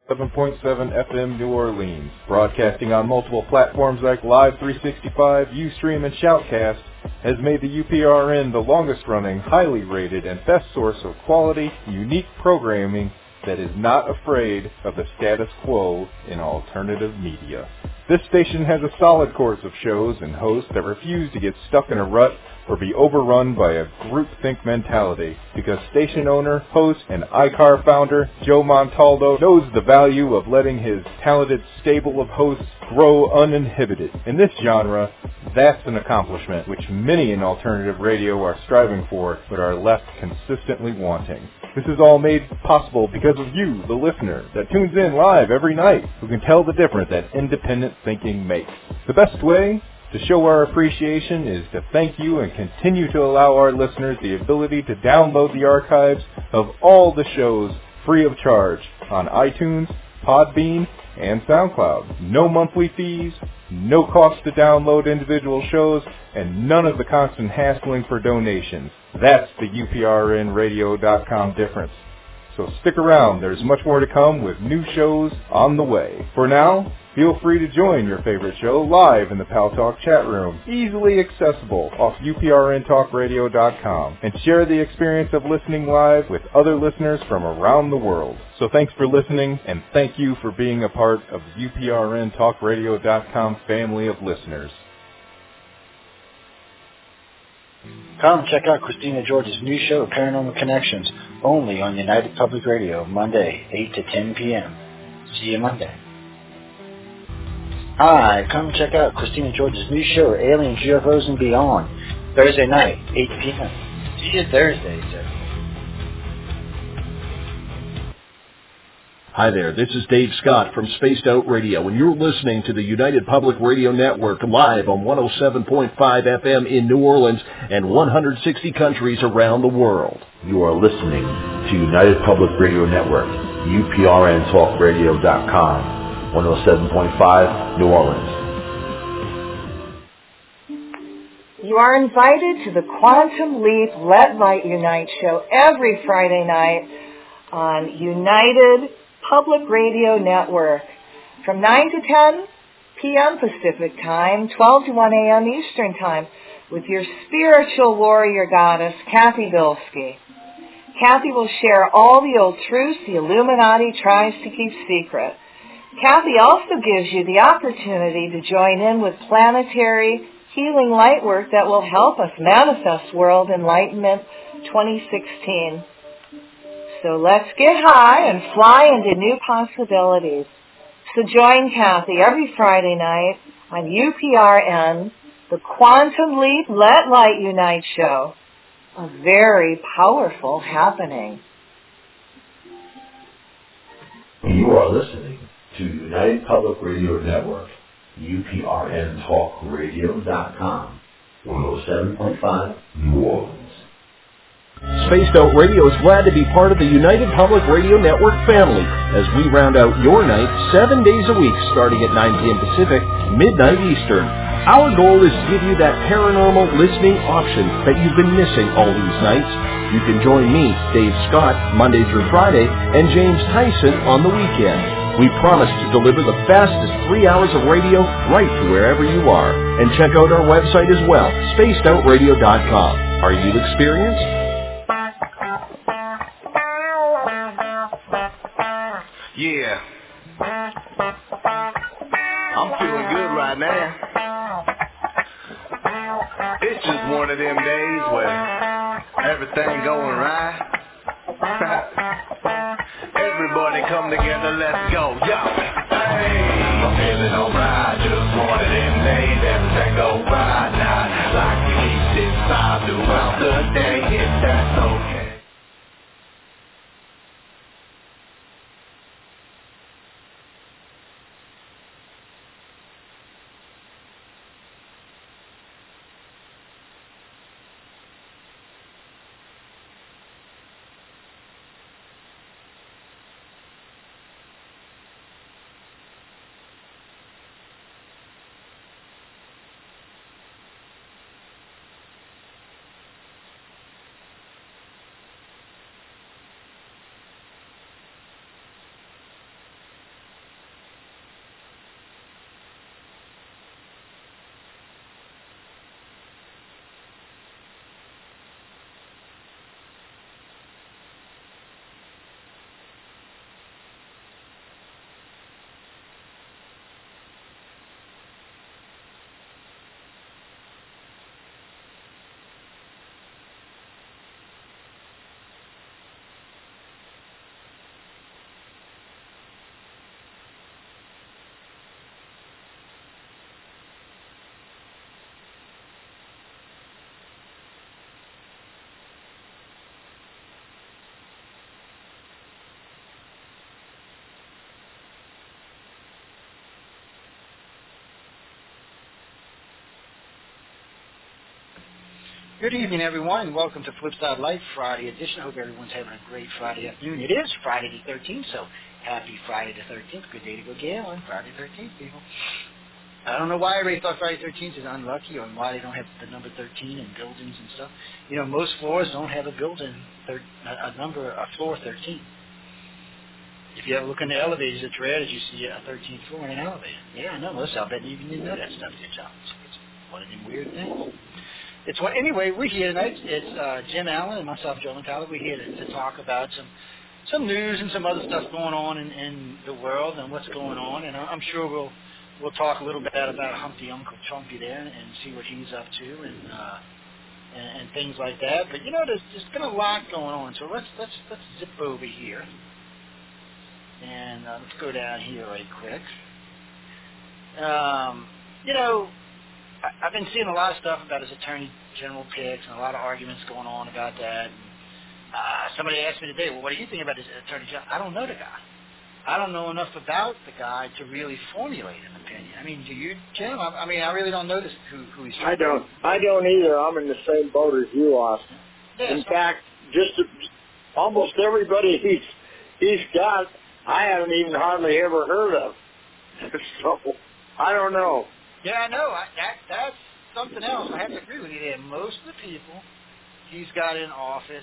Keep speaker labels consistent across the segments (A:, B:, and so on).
A: 7.7 FM New Orleans, broadcasting on multiple platforms like Live 365, Ustream, and Shoutcast, has made the UPRN the longest-running, highly rated, and best source of quality, unique programming that is not afraid of the status quo in alternative media. This station has a solid course of shows and hosts that refuse to get stuck in a rut or be overrun by a groupthink mentality, because station owner, host, and iCar founder Joe Montaldo knows the value of letting his talented stable of hosts grow uninhibited. In this genre, that's an accomplishment which many in alternative radio are striving for, but are left consistently wanting. This is all made possible because of you, the listener, that tunes in live every night, who can tell the difference that independent thinking makes. The best way to show our appreciation is to thank you and continue to allow our listeners the ability to download the archives of all the shows free of charge on iTunes, Podbean, and SoundCloud. No monthly fees, no cost to download individual shows, and none of the constant hassling for donations. That's the UPRNradio.com difference. So stick around, there's much more to come with new shows on the way. For now, feel free to join your favorite show live in the Pal Talk chat room, easily accessible off UPRNtalkradio.com, and share the experience of listening live with other listeners from around the world. So thanks for listening, and thank you for being a part of the UPRNtalkradio.com family of listeners.
B: Come check out Christina George's new show, Paranormal Connections, only on United Public Radio, Monday, 8 to 10 p.m. See you Monday. Hi, come check out Christina George's new show, Aliens, UFOs, and Beyond, Thursday night, 8 p.m. See you Thursday, sir.
C: Hi there, this is Dave Scott from Spaced Out Radio, and you're listening to the United Public Radio Network live on 107.5 FM in New Orleans and 160 countries around the world.
D: You are listening to United Public Radio Network, UPRNtalkradio.com, 107.5 New Orleans.
E: You are invited to the Quantum Leap Let Light Unite show every Friday night on United Public Radio Network from 9 to 10 p.m. Pacific Time, 12 to 1 a.m. Eastern Time, with your spiritual warrior goddess, Kathy Bilski. Kathy will share all the old truths the Illuminati tries to keep secret. Kathy also gives you the opportunity to join in with planetary healing light work that will help us manifest World Enlightenment 2016. So let's get high and fly into new possibilities. So join Kathy every Friday night on UPRN, the Quantum Leap Let Light Unite show. A very powerful happening.
D: You are listening to United Public Radio Network, UPRNtalkradio.com, 107.5 New Orleans.
C: Spaced Out Radio is glad to be part of the United Public Radio Network family as we round out your night 7 days a week starting at 9 p.m. Pacific, midnight Eastern. Our goal is to give you that paranormal listening option that you've been missing all these nights. You can join me, Dave Scott, Monday through Friday, and James Tyson on the weekend. We promise to deliver the fastest 3 hours of radio right to wherever you are. And check out our website as well, spacedoutradio.com. Are you experienced?
F: Yeah. I'm feeling good right now. It's just one of them days where everything going right. Everybody come together, let's go, yo. Hey, I'm feeling alright, just one of them days, everything go right now. Like we keep this vibe throughout the day, if that's okay.
B: Good evening, everyone, and welcome to Flipside Life Friday edition. I hope everyone's having a great Friday afternoon. It is Friday the 13th, so happy Friday the 13th. Good day to go gambling. Friday the 13th, people. I don't know why everybody thought Friday the 13th is unlucky, or why they don't have the number 13 in buildings and stuff. You know, most floors don't have a building, a floor 13. If you ever look in the elevators at Toretta's, you see a 13th floor in an elevator. Yeah, I know. Most of you even didn't know that stuff, did y'all? It's one of them weird things. Anyway, we're here tonight. It's Jim Allen and myself, Joe McCullough. We're here to talk about some news and some other stuff going on in the world and what's going on. And I'm sure we'll talk a little bit about Humpty Uncle Trumpy there and see what he's up to and things like that. But you know, there's been a lot going on. So let's zip over here and let's go down here right quick. You know, I've been seeing a lot of stuff about his attorney general picks and a lot of arguments going on about that. Somebody asked me today, well, what do you think about his attorney general? I don't know the guy. I don't know enough about the guy to really formulate an opinion. I mean, do you, Jim? I mean, I really don't know who he's trying to.
G: I don't either. I'm in the same boat as you, Austin.
B: Yeah,
G: in fact, almost everybody he's got, I haven't even hardly ever heard of. So, I don't know.
B: Yeah, I know. That's something else. I have to agree with you there. Most of the people he's got in office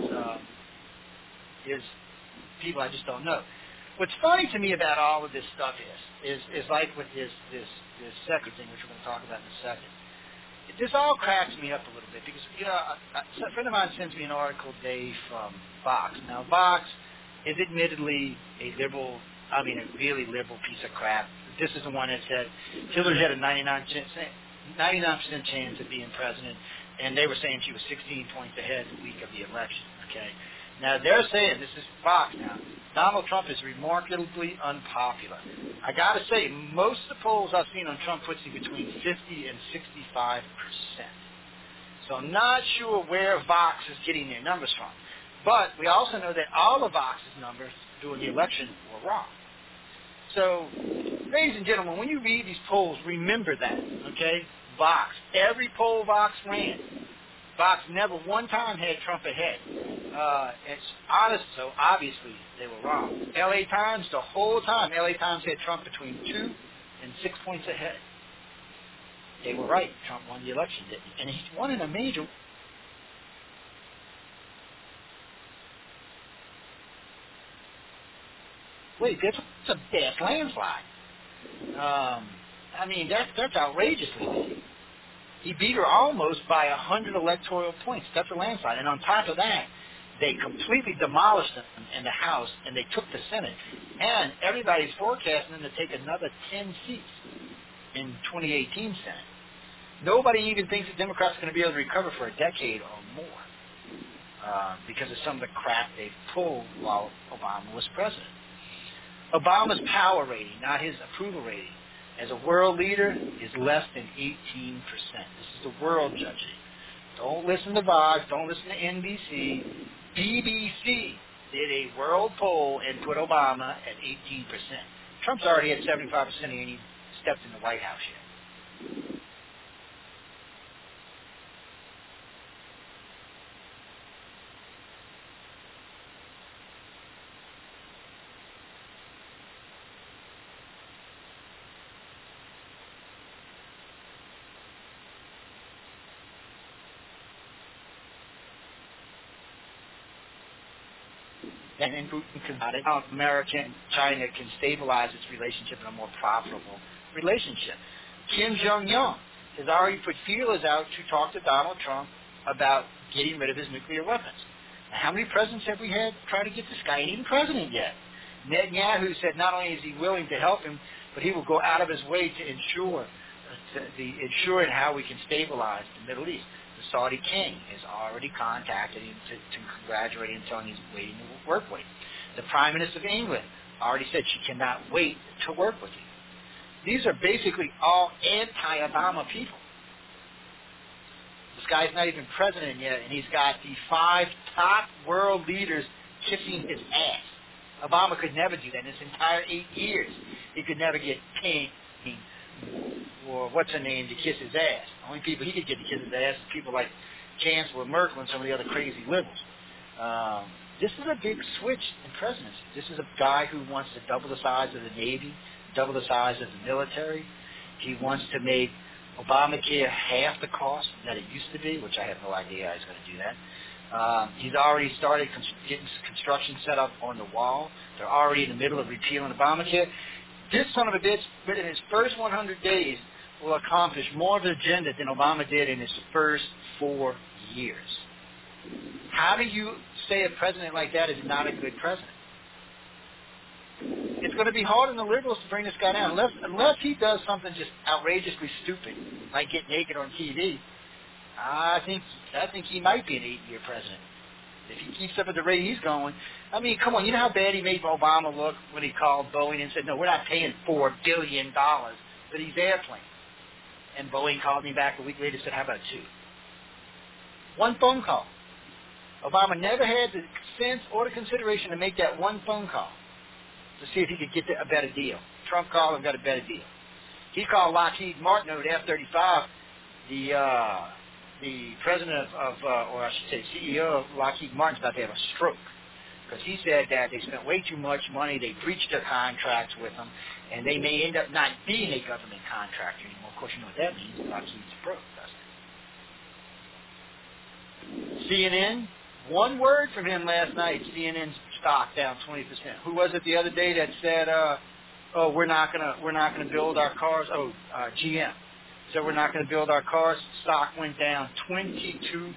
B: is people I just don't know. What's funny to me about all of this stuff is like with this second thing, which we're going to talk about in a second. This all cracks me up a little bit because, you know, a friend of mine sends me an article today from Vox. Now, Vox is admittedly a really liberal piece of crap. This is the one that said Hillary had a 99% chance of being president, and they were saying she was 16 points ahead the week of the election. Okay, now they're saying, this is Fox now, Donald Trump is remarkably unpopular. I got to say, most of the polls I've seen on Trump puts him between 50 and 65%. So I'm not sure where Vox is getting their numbers from. But we also know that all of Vox's numbers during the election were wrong. So, ladies and gentlemen, when you read these polls, remember that, okay? Vox. Every poll Vox ran, Vox never one time had Trump ahead. It's honest, so obviously they were wrong. LA Times, the whole time, LA Times had Trump between 2 and 6 points ahead. They were right. Trump won the election, didn't he? And he won in a major... Wait, that's a bad landslide. I mean, that's outrageously big. He beat her almost by 100 electoral points. That's a landslide. And on top of that, they completely demolished them in the House, and they took the Senate. And everybody's forecasting them to take another 10 seats in 2018 Senate. Nobody even thinks the Democrats are going to be able to recover for a decade or more because of some of the crap they've pulled while Obama was president. Obama's power rating, not his approval rating, as a world leader is less than 18%. This is the world judging. Don't listen to Vox. Don't listen to NBC. BBC did a world poll and put Obama at 18%. Trump's already at 75% and he ain't even stepped in the White House yet. And Putin can how America and China can stabilize its relationship in a more profitable relationship. Kim Jong-un has already put feelers out to talk to Donald Trump about getting rid of his nuclear weapons. Now, how many presidents have we had try to get this guy? He ain't even president yet. Netanyahu said not only is he willing to help him, but he will go out of his way to ensure how we can stabilize the Middle East. The Saudi king has already contacted him to congratulate him, telling him he's waiting to work with him. The Prime Minister of England already said she cannot wait to work with him. These are basically all anti-Obama people. This guy's not even president yet, and he's got the 5 top world leaders kissing his ass. Obama could never do that in his entire 8 years. He could never get King or what's her name to kiss his ass. The only people he could get to kiss his ass is people like Chancellor Merkel and some of the other crazy liberals. This is a big switch in presidency. This is a guy who wants to double the size of the Navy, double the size of the military. He wants to make Obamacare half the cost that it used to be, which I have no idea how he's going to do that. He's already started getting construction set up on the wall. They're already in the middle of repealing Obamacare. This son of a bitch, within his first 100 days, will accomplish more of the agenda than Obama did in his first 4 years. How do you say a president like that is not a good president? It's going to be hard on the liberals to bring this guy down, unless he does something just outrageously stupid, like get naked on TV. I think he might be an 8-year president if he keeps up at the rate he's going. I mean, come on, you know how bad he made Obama look when he called Boeing and said, "No, we're not paying $4 billion for these airplanes." And Boeing called me back a week later and said, "How about 2?" One phone call. Obama never had the sense or the consideration to make that one phone call to see if he could get a better deal. Trump called and got a better deal. He called Lockheed Martin over the F-35. The president or I should say CEO of Lockheed Martin's about to have a stroke because he said that they spent way too much money. They breached their contracts with them, and they may end up not being a government contractor anymore. Of course, you know what that means. Lockheed's broke, doesn't it? CNN. One word from him last night. CNN's stock down 20%. Who was it the other day that said, we're not gonna build our cars? GM. So we're not going to build our cars. Stock went down 22%.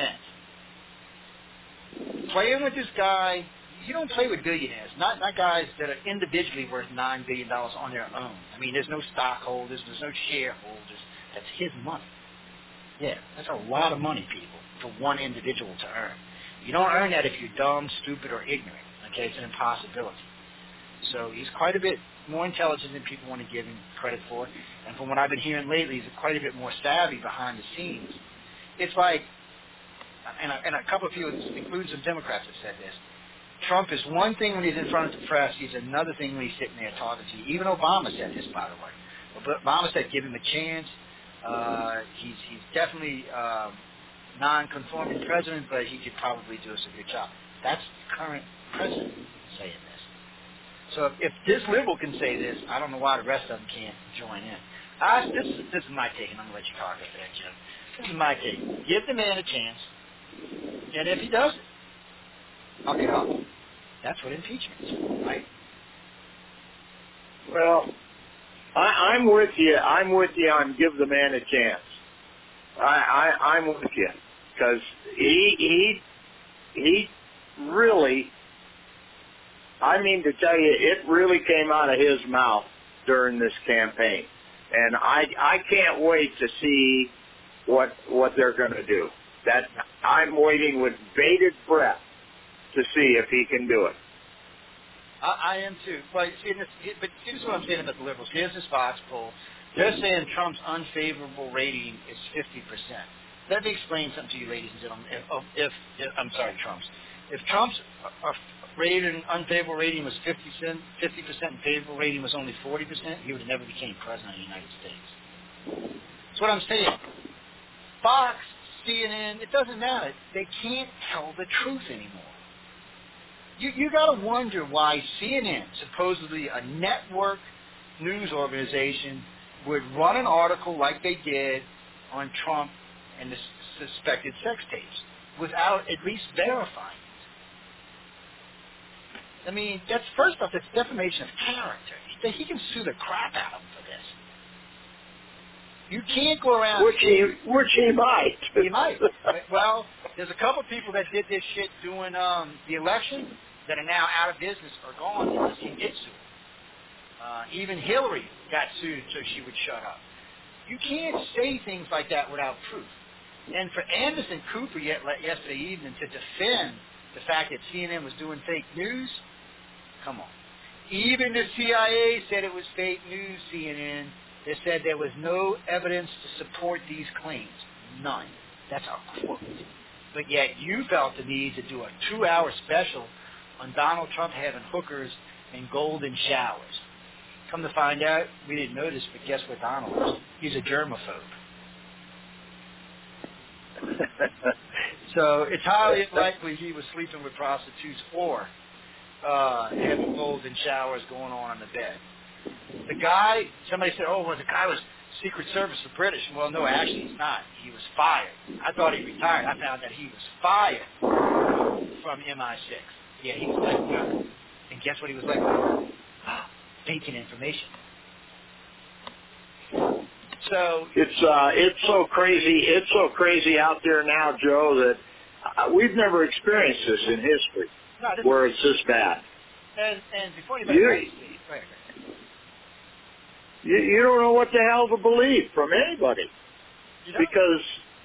B: Playing with this guy, you don't play with billionaires. Not guys that are individually worth $9 billion on their own. I mean, there's no stockholders, there's no shareholders. That's his money. Yeah, that's a lot of money, people, for one individual to earn. You don't earn that if you're dumb, stupid, or ignorant. Okay, it's an impossibility. So he's quite a bit more intelligent than people want to give him credit for. And from what I've been hearing lately, he's quite a bit more savvy behind the scenes. It's like, and a couple of people, including some Democrats, have said this. Trump is one thing when he's in front of the press. He's another thing when he's sitting there talking to you. Even Obama said this, by the way. Obama said give him a chance. He's definitely non-conforming president, but he could probably do us a good job. That's the current president saying this. So if this liberal can say this, I don't know why the rest of them can't join in. This is my take, and I'm going to let you talk after that, Jim. This is my take. Give the man a chance, and if he does it, I'll get off. That's what impeachment is, right?
G: Well, I'm with you. I'm with you on give the man a chance. I'm with you because he really. I mean to tell you, it really came out of his mouth during this campaign, and I can't wait to see what they're going to do. That I'm waiting with bated breath to see if he can do it.
B: I am too. But here's what I'm saying about the liberals. Here's this Fox poll. They're saying Trump's unfavorable rating is 50%. Let me explain something to you, ladies and gentlemen. Trump's. If Trump's unfavorable rating was 50% and favorable rating was only 40%, he would have never became president of the United States. That's what I'm saying. Fox, CNN, it doesn't matter. They can't tell the truth anymore. You got to wonder why CNN, supposedly a network news organization, would run an article like they did on Trump and the suspected sex tapes without at least verifying it. I mean, that's first off, that's defamation of character. He can sue the crap out of him for this. You can't go around...
G: Which he might.
B: He might. Well, there's a couple people that did this shit during the election that are now out of business or gone because he did sue. Even Hillary got sued so she would shut up. You can't say things like that without proof. And for Anderson Cooper yesterday evening to defend the fact that CNN was doing fake news, come on. Even the CIA said it was fake news, CNN. They said there was no evidence to support these claims. None. That's a quote. But yet you felt the need to do a 2-hour special on Donald Trump having hookers and golden showers. Come to find out, we didn't notice, but guess what Donald is? He's a germaphobe. So it's highly unlikely he was sleeping with prostitutes or having golden showers going on in the bed. The guy, somebody said, oh, well, the guy was Secret Service or British. Well, no, actually he's not. He was fired. I thought he retired. I found that he was fired from MI6. Yeah, he was let go. And guess what he was let go? Faking information. So
G: it's so crazy. It's so crazy out there now, Joe, that we've never experienced this in history, where it's this bad.
B: And before you
G: you don't know what the hell to believe from anybody, because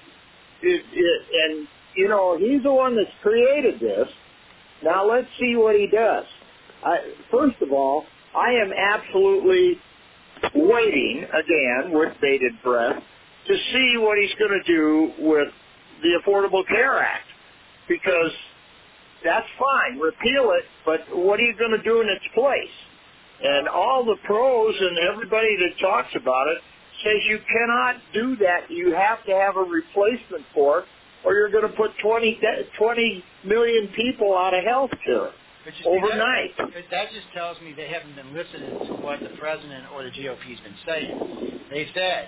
G: and you know, he's the one that's created this. Now let's see what he does. First of all, I am absolutely waiting, again, with bated breath, to see what he's going to do with the Affordable Care Act. Because that's fine, repeal it, but what are you going to do in its place? And all the pros and everybody that talks about it says you cannot do that. You have to have a replacement for it, or you're going to put 20 million people out of health care overnight.
B: That just tells me they haven't been listening to what the president or the GOP's been saying. They've said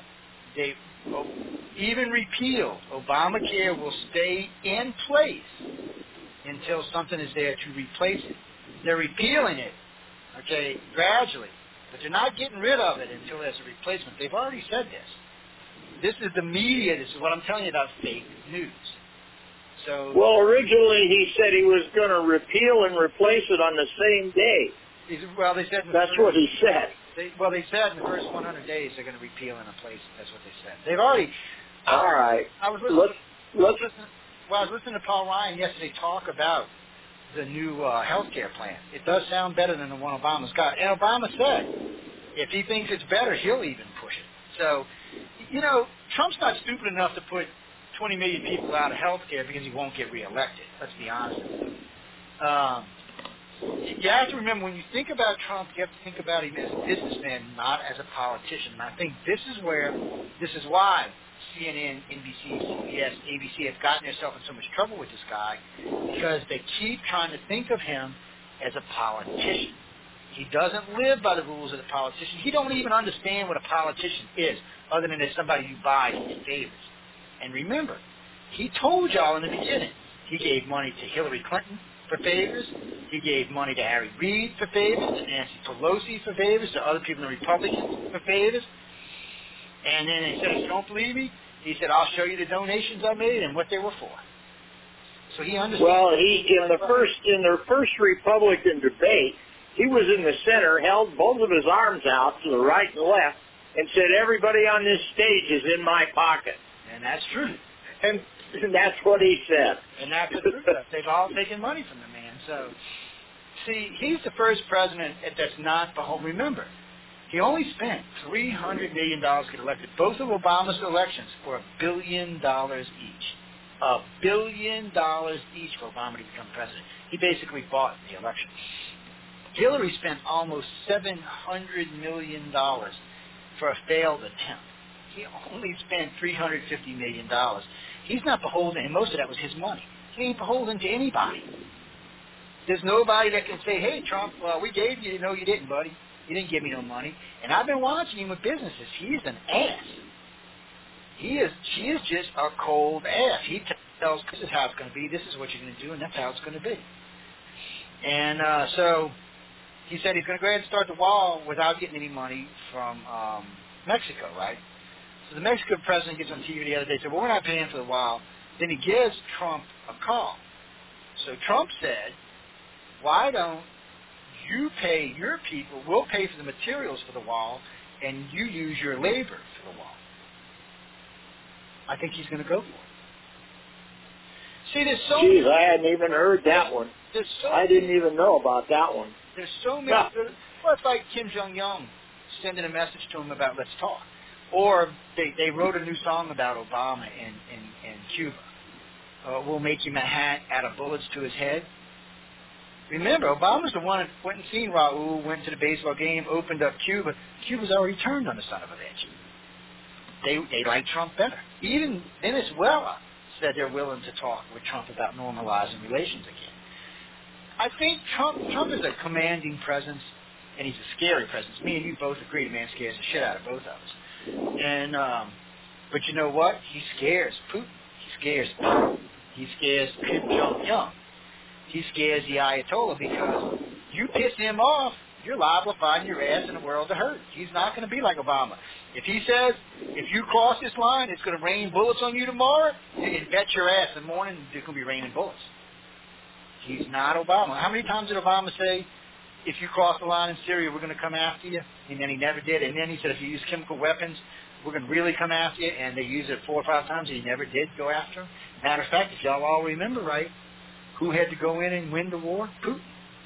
B: even repealed, Obamacare will stay in place until something is there to replace it. They're repealing it, okay, gradually, but they're not getting rid of it until there's a replacement. They've already said this. This is the media. This is what I'm telling you about fake news. So,
G: well, originally he said he was going to repeal and replace it on the same day.
B: Well, they said
G: that's what he said.
B: They said in the first 100 days they're going to repeal and replace it. That's what they said. They've already.
G: All right.
B: I was listening to Paul Ryan yesterday talk about the new health care plan. It does sound better than the one Obama's got. And Obama said if he thinks it's better, he'll even push it. So, you know, Trump's not stupid enough to put 20 million people out of health care because he won't get reelected. Let's be honest with you. You have to remember, when you think about Trump, you have to think about him as a businessman, not as a politician. And I think this is why CNN, NBC, CBS, ABC have gotten themselves in so much trouble with this guy, because they keep trying to think of him as a politician. He doesn't live by the rules of the politician. He don't even understand what a politician is, other than it's somebody who buys his favors. And remember, he told y'all in the beginning, he gave money to Hillary Clinton for favors. He gave money to Harry Reid for favors, to Nancy Pelosi for favors, to other people in the Republicans for favors. And then he said, if you don't believe me, he said, I'll show you the donations I made and what they were for. So he understands.
G: Well, in their first Republican debate, he was in the center, held both of his arms out to the right and left, and said, everybody on this stage is in my pocket.
B: And that's true.
G: And that's what he said.
B: And that's the truth. They've all taken money from the man. So, see, he's the first president that's not beholden. Remember, he only spent $300 million to get elected. Both of Obama's elections for $1 billion each. $1 billion each for Obama to become president. He basically bought the election. Hillary spent almost $700 million for a failed attempt. He only spent $350 million. He's not beholden, and most of that was his money. He ain't beholden to anybody. There's nobody that can say, hey, Trump, well, we gave you. No, you didn't, buddy. You didn't give me no money. And I've been watching him with businesses. He's an ass. She is just a cold ass. He tells, this is how it's going to be, this is what you're going to do, and that's how it's going to be. And so he said he's going to go ahead and start the wall without getting any money from Mexico, right? So the Mexican president gets on TV the other day and said, well, we're not paying for the wall. Then he gives Trump a call. So Trump said, why don't you pay your people, we'll pay for the materials for the wall, and you use your labor for the wall. I think he's going to go for it. See, there's so many...
G: Geez, I hadn't even heard that one. I didn't even know about that one.
B: There's so many... Well, it's like Kim Jong-un sending a message to him about let's talk. Or they wrote a new song about Obama in Cuba. We'll make him a hat out of bullets to his head. Remember, Obama's the one that went and seen Raul, went to the baseball game, opened up Cuba. Cuba's already turned on the son of a bitch. They like Trump better. Even Venezuela that they're willing to talk with Trump about normalizing relations again. I think Trump is a commanding presence, and he's a scary presence. Me and you both agree, man, scares the shit out of both of us. And but you know what? He scares Putin. He scares Putin. He scares Kim Jong-un. He scares the Ayatollah because you piss him off, you're liable to find your ass in a world of hurt. He's not going to be like Obama. If he says, if you cross this line, it's going to rain bullets on you tomorrow, you can bet your ass in the morning it's going to be raining bullets. He's not Obama. How many times did Obama say, if you cross the line in Syria, we're going to come after you? And then he never did. And then he said, if you use chemical weapons, we're going to really come after you. And they used it 4 or 5 times, and he never did go after him. Matter of fact, if y'all all remember right, who had to go in and win the war? Putin.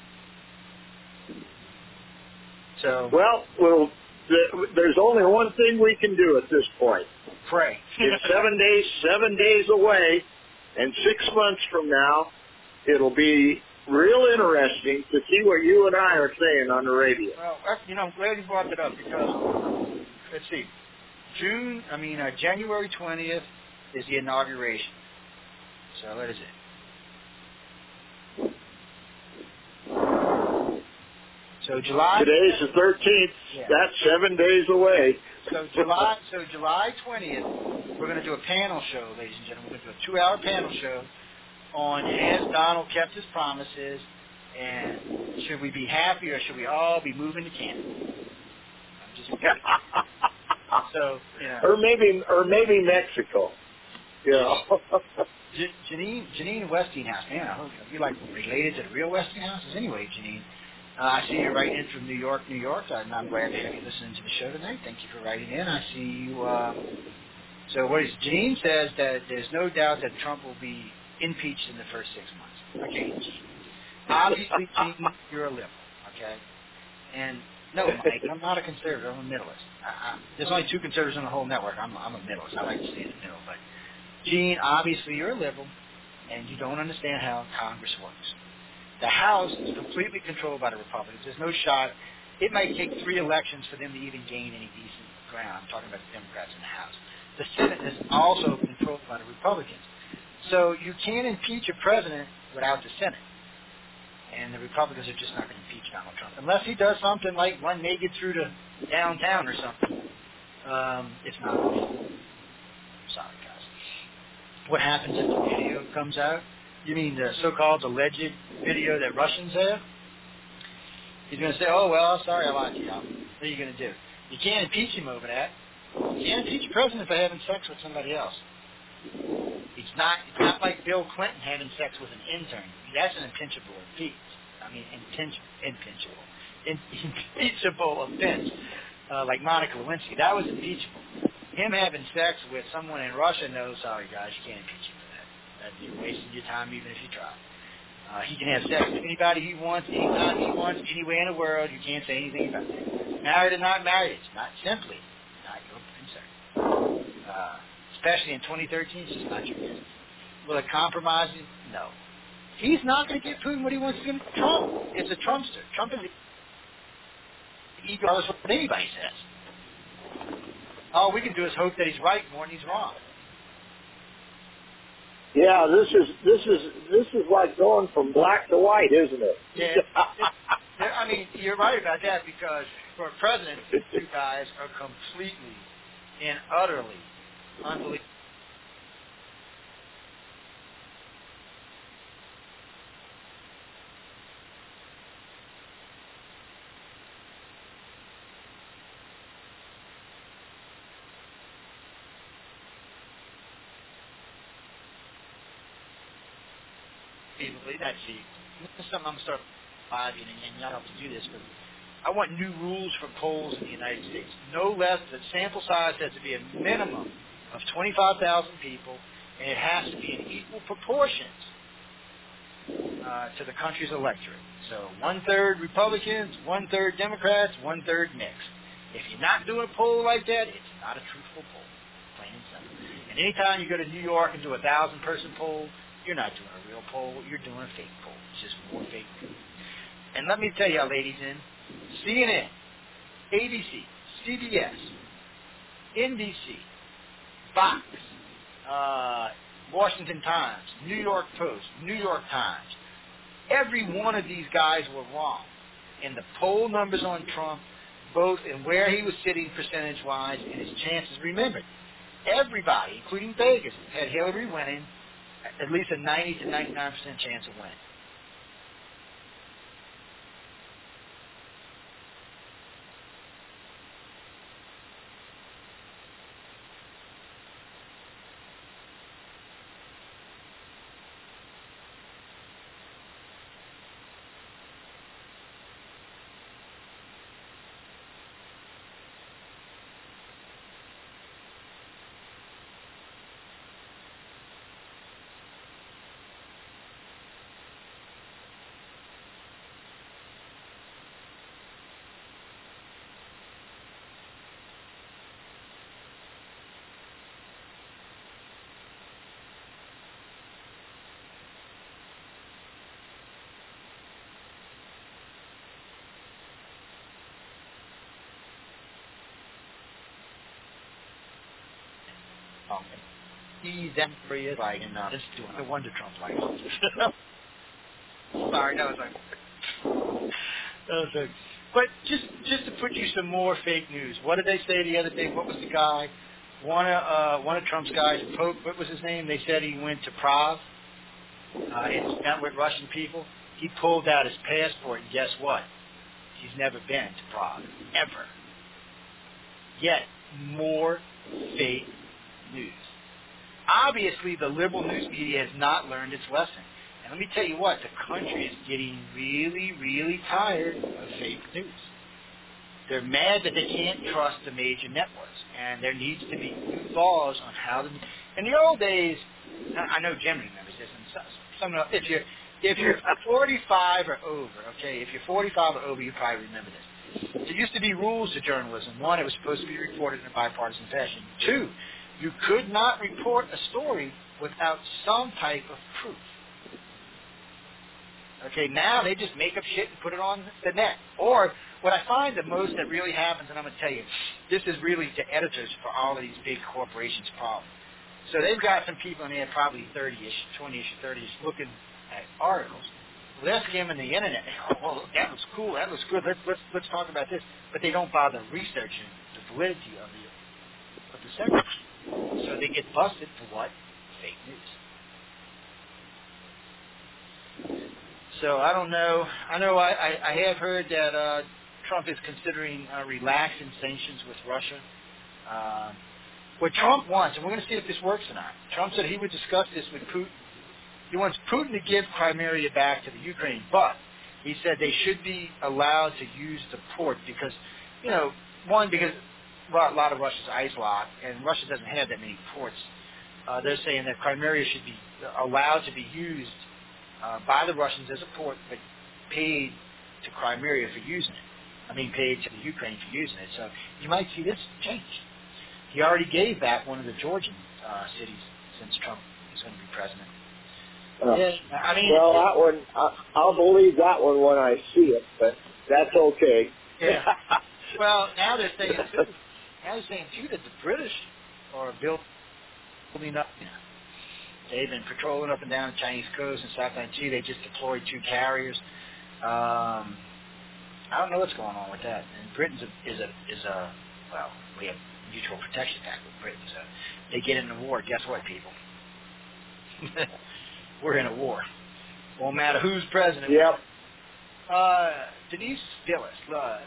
B: So,
G: well, there's only one thing we can do at this point.
B: Pray.
G: It's 7 days away, and 6 months from now, it'll be real interesting to see what you and I are saying on the radio.
B: Well, I'm glad you brought that up because, let's see, January 20th is the inauguration. So what is it? So
G: Today's the 13th. Yeah. That's 7 days away.
B: So July 20th, we're going to do a panel show, ladies and gentlemen. We're going to do a 2-hour panel show on has Donald kept his promises, and should we be happy or should we all be moving to Canada? So,
G: or maybe Mexico.
B: Janine Westinghouse, man, I hope you're like related to the real Westinghouses. Anyway, Janine, I see you writing in from New York. And I'm glad to have you listening to the show tonight. Thank you for writing in. I see you. So what is Janine says that there's no doubt that Trump will be impeached in the first 6 months. Okay, obviously, Janine, you're a liberal. Okay, and no, Mike, I'm not a conservative. I'm a middleist. There's only 2 conservatives on the whole network. I'm a middleist. I like to stay in the middle. But Gene, obviously, you're a liberal, and you don't understand how Congress works. The House is completely controlled by the Republicans. There's no shot. It might take 3 elections for them to even gain any decent ground. I'm talking about the Democrats in the House. The Senate is also controlled by the Republicans. So you can't impeach a president without the Senate. And the Republicans are just not going to impeach Donald Trump. Unless he does something like run naked through the downtown or something. It's not going to be. Sorry, guys. What happens if the video comes out? You mean the so-called alleged video that Russians have? He's going to say, oh, well, sorry, I lied to you. What are you going to do? You can't impeach him over that. You can't impeach a president for having sex with somebody else. It's not like Bill Clinton having sex with an intern. That's an impeachable offense. Like Monica Lewinsky. That was impeachable. Him having sex with someone in Russia, no, sorry, guys, you can't impeach him for that. You're wasting your time even if you try. He can have sex with anybody he wants, anytime he wants, anywhere in the world. You can't say anything about that. Married or not married, it's not simply not your concern. Especially in 2013, it's just not your business. Will it compromise you? No. He's not going to get Putin what he wants to get Trump. It's a Trumpster. Trump is regardless of what anybody says. All we can do is hope that he's right more than he's wrong.
G: Yeah, this is like going from black to white, isn't it?
B: Yeah. You're right about that because for a president, these 2 guys are completely and utterly unbelievable. That's this is something I'm going to start lobbying, and y'all have to do this, but I want new rules for polls in the United States. No less, the sample size has to be a minimum of 25,000 people, and it has to be in equal proportions to the country's electorate. So 1/3 Republicans, 1/3 Democrats, 1/3 mixed. If you're not doing a poll like that, it's not a truthful poll, plain and simple. And anytime you go to New York and do a 1,000-person poll, you're not doing a real poll. You're doing a fake poll. It's just more fake news. And let me tell y'all, ladies, CNN, ABC, CBS, NBC, Fox, Washington Times, New York Post, New York Times. Every one of these guys were wrong in the poll numbers on Trump, both in where he was sitting percentage-wise and his chances. Remember, everybody, including Vegas, had Hillary winning at least a 90 to 99% chance of winning. He's free as like, just doing no wonder Trump likes it. Sorry, that was like, but just to put you some more fake news. What did they say the other day? What was the guy? One of Trump's guys, Pope, what was his name? They said he went to Prague and met with Russian people. He pulled out his passport, and guess what? He's never been to Prague, ever. Yet, more fake news. Obviously, the liberal news media has not learned its lesson. And let me tell you what, the country is getting really, really tired of fake news. They're mad that they can't trust the major networks. And there needs to be new laws on how to... In the old days, I know Jim remembers this, and if you're 45 or over, okay, if you're 45 or over, you probably remember this. There used to be rules to journalism. One, it was supposed to be reported in a bipartisan fashion. Two, you could not report a story without some type of proof. Okay, now they just make up shit and put it on the net. Or what I find the most that really happens, and I'm going to tell you, this is really the editors for all of these big corporations' problem. So they've got some people in there, probably 30-ish, 20-ish, 30-ish, looking at articles. They're skimming the internet. Oh, well, that looks cool. That looks good. Let's talk about this. But they don't bother researching the validity of the segment. So they get busted for what? Fake news. So I don't know. I know I have heard that Trump is considering relaxing sanctions with Russia. What Trump wants, and we're going to see if this works or not. Trump said he would discuss this with Putin. He wants Putin to give Crimea back to the Ukraine, but he said they should be allowed to use the port because, because a lot of Russia's ice-locked, and Russia doesn't have that many ports. They're saying that Crimea should be allowed to be used by the Russians as a port, but paid to Crimea for using it. Paid to the Ukraine for using it. So you might see this change. He already gave back one of the Georgian cities since Trump is going to be president.
G: Well, that one, I'll believe that one when I see it, but that's okay.
B: Yeah. Well, now they're saying too that the British are building up. They've been patrolling up and down the Chinese coast and South China Sea. They just deployed 2 carriers. I don't know what's going on with that. And Britain we have mutual protection act with Britain, so they get in the war. Guess what, people? We're in a war. Won't matter who's president.
G: Yep.
B: Denise Dillis.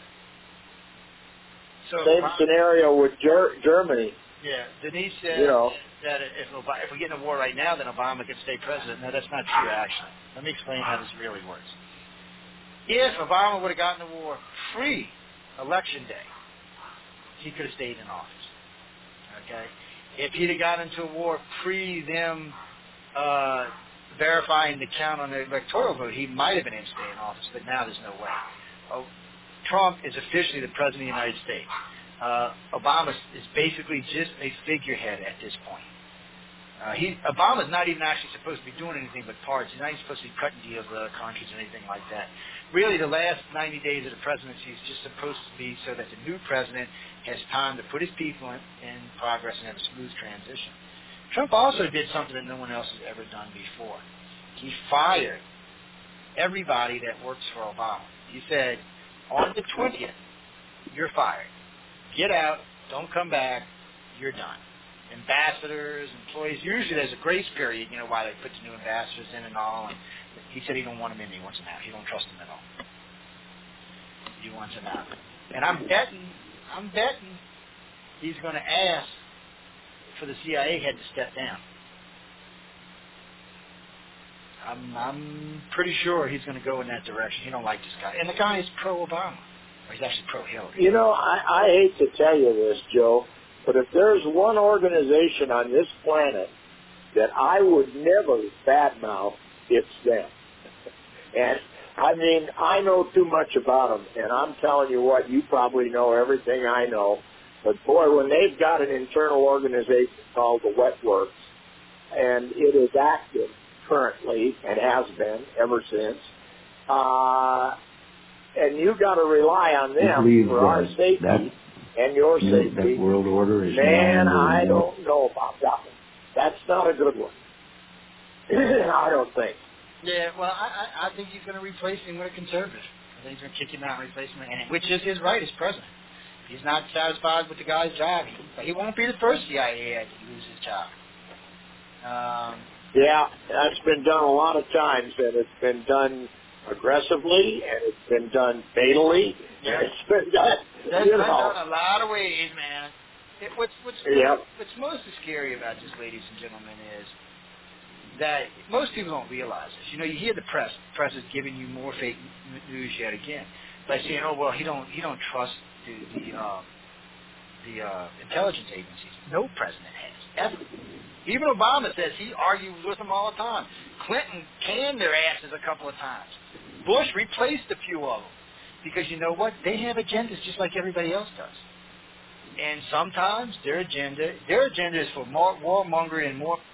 G: Same scenario with Germany.
B: Yeah, Denise said that if we get in a war right now, then Obama can stay president. No, that's not true, actually. Let me explain how this really works. If Obama would have gotten the war pre-election day, he could have stayed in office. Okay? If he'd have gotten into a war pre-them verifying the count on the electoral vote, he might have been able to stay in office, but now there's no way. Trump is officially the President of the United States. Obama is basically just a figurehead at this point. Obama's not even actually supposed to be doing anything but parts. He's not even supposed to be cutting deals with other countries or anything like that. Really, the last 90 days of the presidency is just supposed to be so that the new president has time to put his people in progress and have a smooth transition. Trump also did something that no one else has ever done before. He fired everybody that works for Obama. He said, on the 20th, you're fired. Get out. Don't come back. You're done. Ambassadors, employees, usually there's a grace period, while they put the new ambassadors in and all. And he said he don't want them in. He wants them out. He don't trust them at all. He wants them out. And I'm betting he's going to ask for the CIA head to step down. I'm pretty sure he's going to go in that direction. He don't like this guy. And the guy is pro-Obama. Or he's actually pro-Hillary.
G: I hate to tell you this, Joe, but if there's one organization on this planet that I would never badmouth, it's them. And, I know too much about them, and I'm telling you what, you probably know everything I know. But, boy, when they've got an internal organization called the Wet Works, and it is active currently and has been ever since, and you got to rely on them for our safety and your safety.
D: That world order is
G: man, I don't know about that one. That's not a good one. I don't think.
B: Yeah, well, I think he's going to replace him with a conservative. I think he's going to kick him out and replace him, which is his right as president. He's not satisfied with the guy's job. He won't be the first CIA head to lose his job.
G: Yeah, that's been done a lot of times, and it's been done aggressively, and it's been done fatally, and it's been done,
B: That's been done a lot of ways, man. What's most scary about this, ladies and gentlemen, is that most people don't realize this. You hear the press. The press is giving you more fake news yet again by saying, "Oh well, he don't trust the intelligence agencies." No president has ever. Even Obama says he argues with them all the time. Clinton canned their asses a couple of times. Bush replaced a few of them because you know what? They have agendas just like everybody else does. And sometimes their agenda is for more warmongering and more.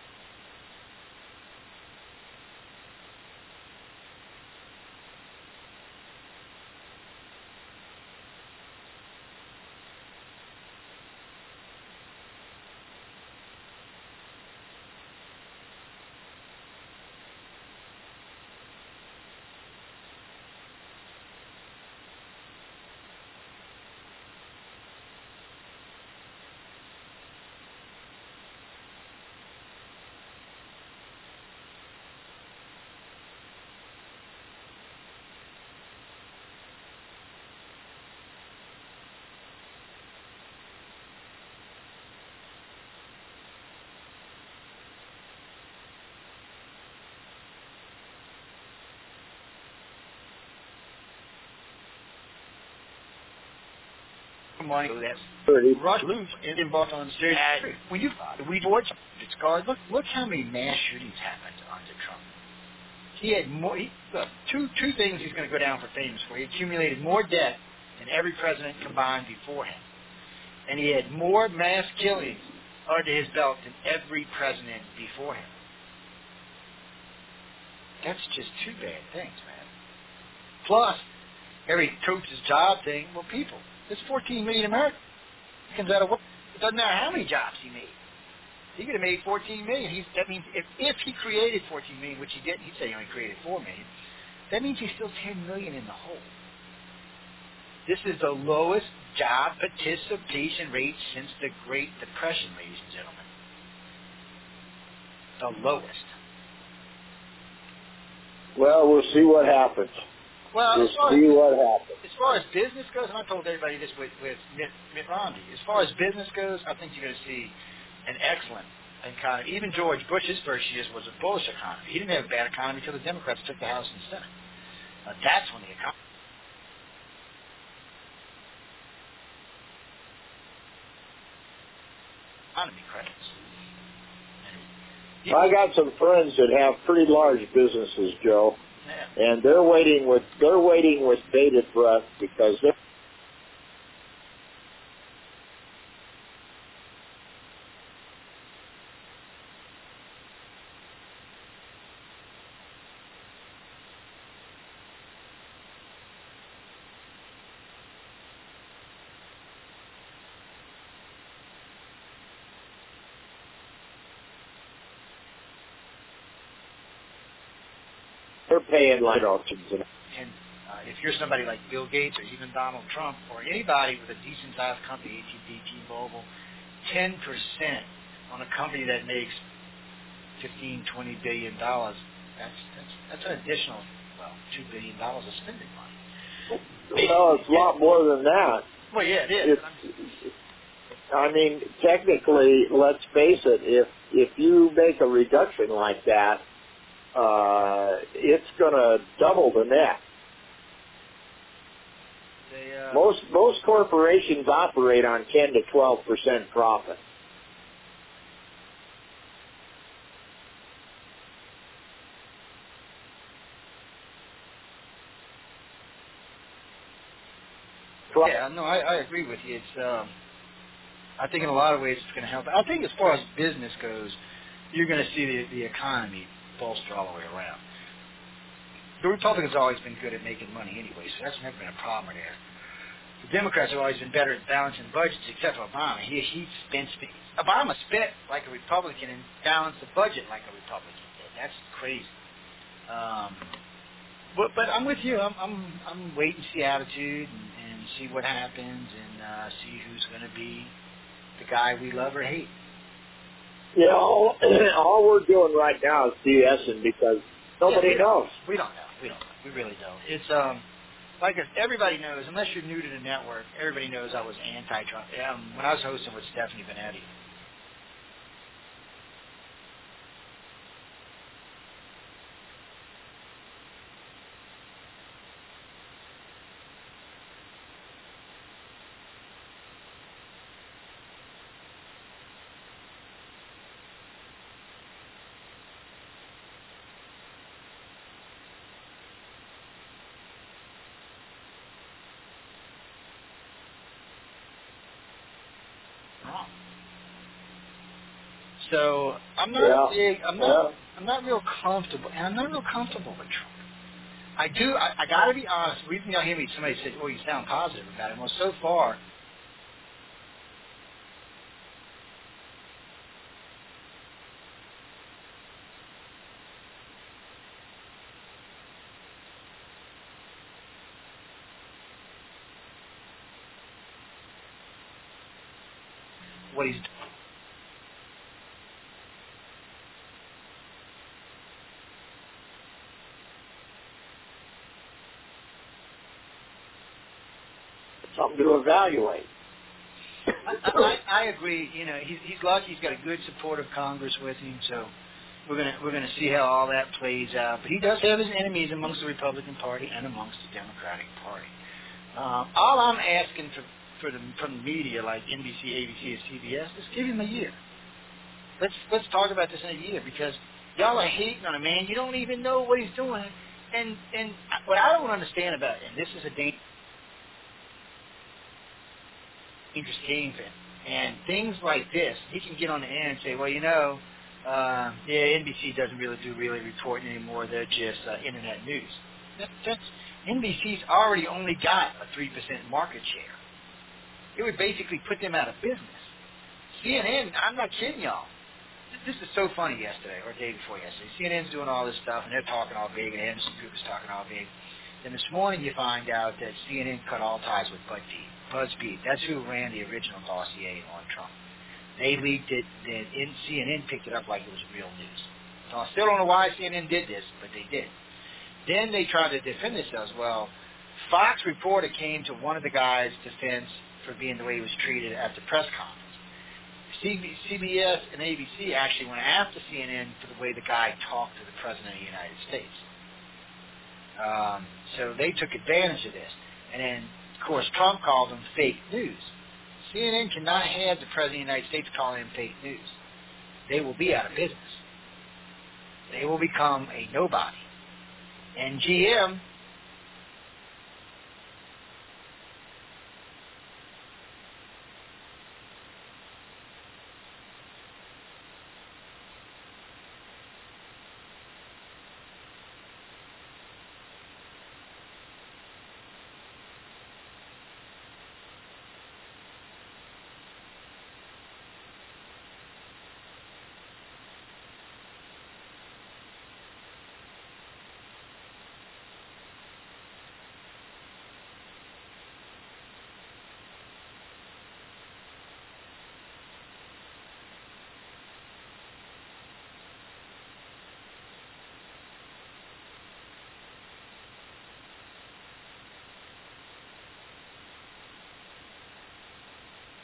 B: Money that's Rush loose and involved on the street. When we watch its card, look how many mass shootings happened under Trump. He had more. Two things he's going to go down for famous for. He accumulated more debt than every president combined before him, and he had more mass killings under his belt than every president before him. That's just two bad things, man. Plus, every coach's job thing. Well, people. There's 14 million Americans out of work. It doesn't matter how many jobs he made. He could have made 14 million. That means if he created 14 million, which he didn't, he'd say he only created 4 million. That means he's still 10 million in the hole. This is the lowest job participation rate since the Great Depression, ladies and gentlemen. The lowest.
G: Well, we'll see what happens.
B: Well,
G: we'll see what happens.
B: As far as business goes, and I told everybody this with Mitt Romney, as far as business goes, I think you're going to see an excellent economy. Even George Bush's first years was a bullish economy. He didn't have a bad economy until the Democrats took the House and the Senate. That's when the economy crashed.
G: I got some friends that have pretty large businesses, Joe.
B: Yeah.
G: And they're waiting with bated breath because they're They're paying like
B: and if you're somebody like Bill Gates or even Donald Trump or anybody with a decent-sized company, AT&T, T-Mobile, 10% on a company that makes $15, $20 billion, that's an additional, $2 billion of spending money.
G: Well, it's a lot more than that.
B: Well, yeah, it is.
G: I mean, technically, let's face it, if you make a reduction like that, it's going to double the net. Most corporations operate on 10 to 12% profit.
B: Yeah, no, I agree with you. It's I think in a lot of ways it's going to help. I think as far as business goes, you're going to see the economy bolster all the way around. The Republicans have always been good at making money anyway, so that's never been a problem there. The Democrats have always been better at balancing budgets, except for Obama. Obama spent like a Republican and balanced the budget like a Republican did. That's crazy. But I'm with you. I'm waiting to see attitude and see what happens and see who's going to be the guy we love or hate.
G: Yeah, all we're doing right now is BSing because nobody knows.
B: We don't know. We really don't. It's like everybody knows, unless you're new to the network, everybody knows I was anti-Trump. When I was hosting with Stephanie Benetti. So I'm not I'm not real comfortable, and I'm not real comfortable with Trump. I got to be honest. You'll hear me. Somebody said, "Oh, you sound positive about him." Well, so far, what he's
G: something to evaluate.
B: I agree. You know, he's lucky. He's got a good supportive Congress with him, so we're gonna see how all that plays out. But he does have his enemies amongst the Republican Party and amongst the Democratic Party. All I'm asking from the media like NBC, ABC, and CBS is give him a year. Let's talk about this in a year because y'all are hating on a man. You don't even know what he's doing. And what I don't understand about it, and this is a dangerous game for him. And things like this, he can get on the air and say, well, NBC doesn't really do reporting anymore. They're just internet news. NBC's already only got a 3% market share. It would basically put them out of business. CNN, I'm not kidding y'all. This is so funny yesterday, or the day before yesterday. CNN's doing all this stuff, and they're talking all big, and Anderson Group is talking all big. Then this morning you find out that CNN cut all ties with BuzzFeed. That's who ran the original dossier on Trump. They leaked it, then CNN picked it up like it was real news. So I still don't know why CNN did this, but they did. Then they tried to defend themselves. Well, Fox reporter came to one of the guys' defense for being the way he was treated at the press conference. CBS and ABC actually went after CNN for the way the guy talked to the President of the United States. So they took advantage of this. And then, of course, Trump called them fake news. CNN cannot have the President of the United States calling them fake news. They will be out of business. They will become a nobody. And GM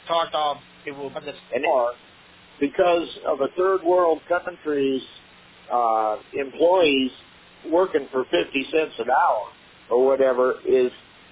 B: talked all it will.
G: And more because of a third world country's employees working for 50 cents an hour or whatever is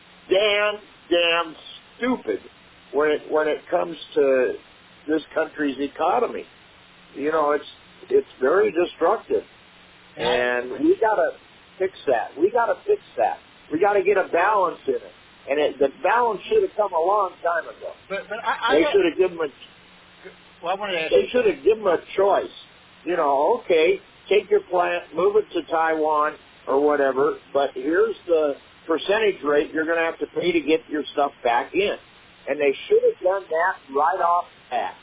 G: damn stupid when it comes to this country's economy. You know, it's very destructive, and we got to fix that. We got to get a balance in it, and the balance should have come a long time ago.
B: But
G: they should have given them they should have given them a choice. You know, okay, take your plant, move it to Taiwan or whatever, but here's the percentage rate you're going to have to pay to get your stuff back in. And they should have done that right off the bat.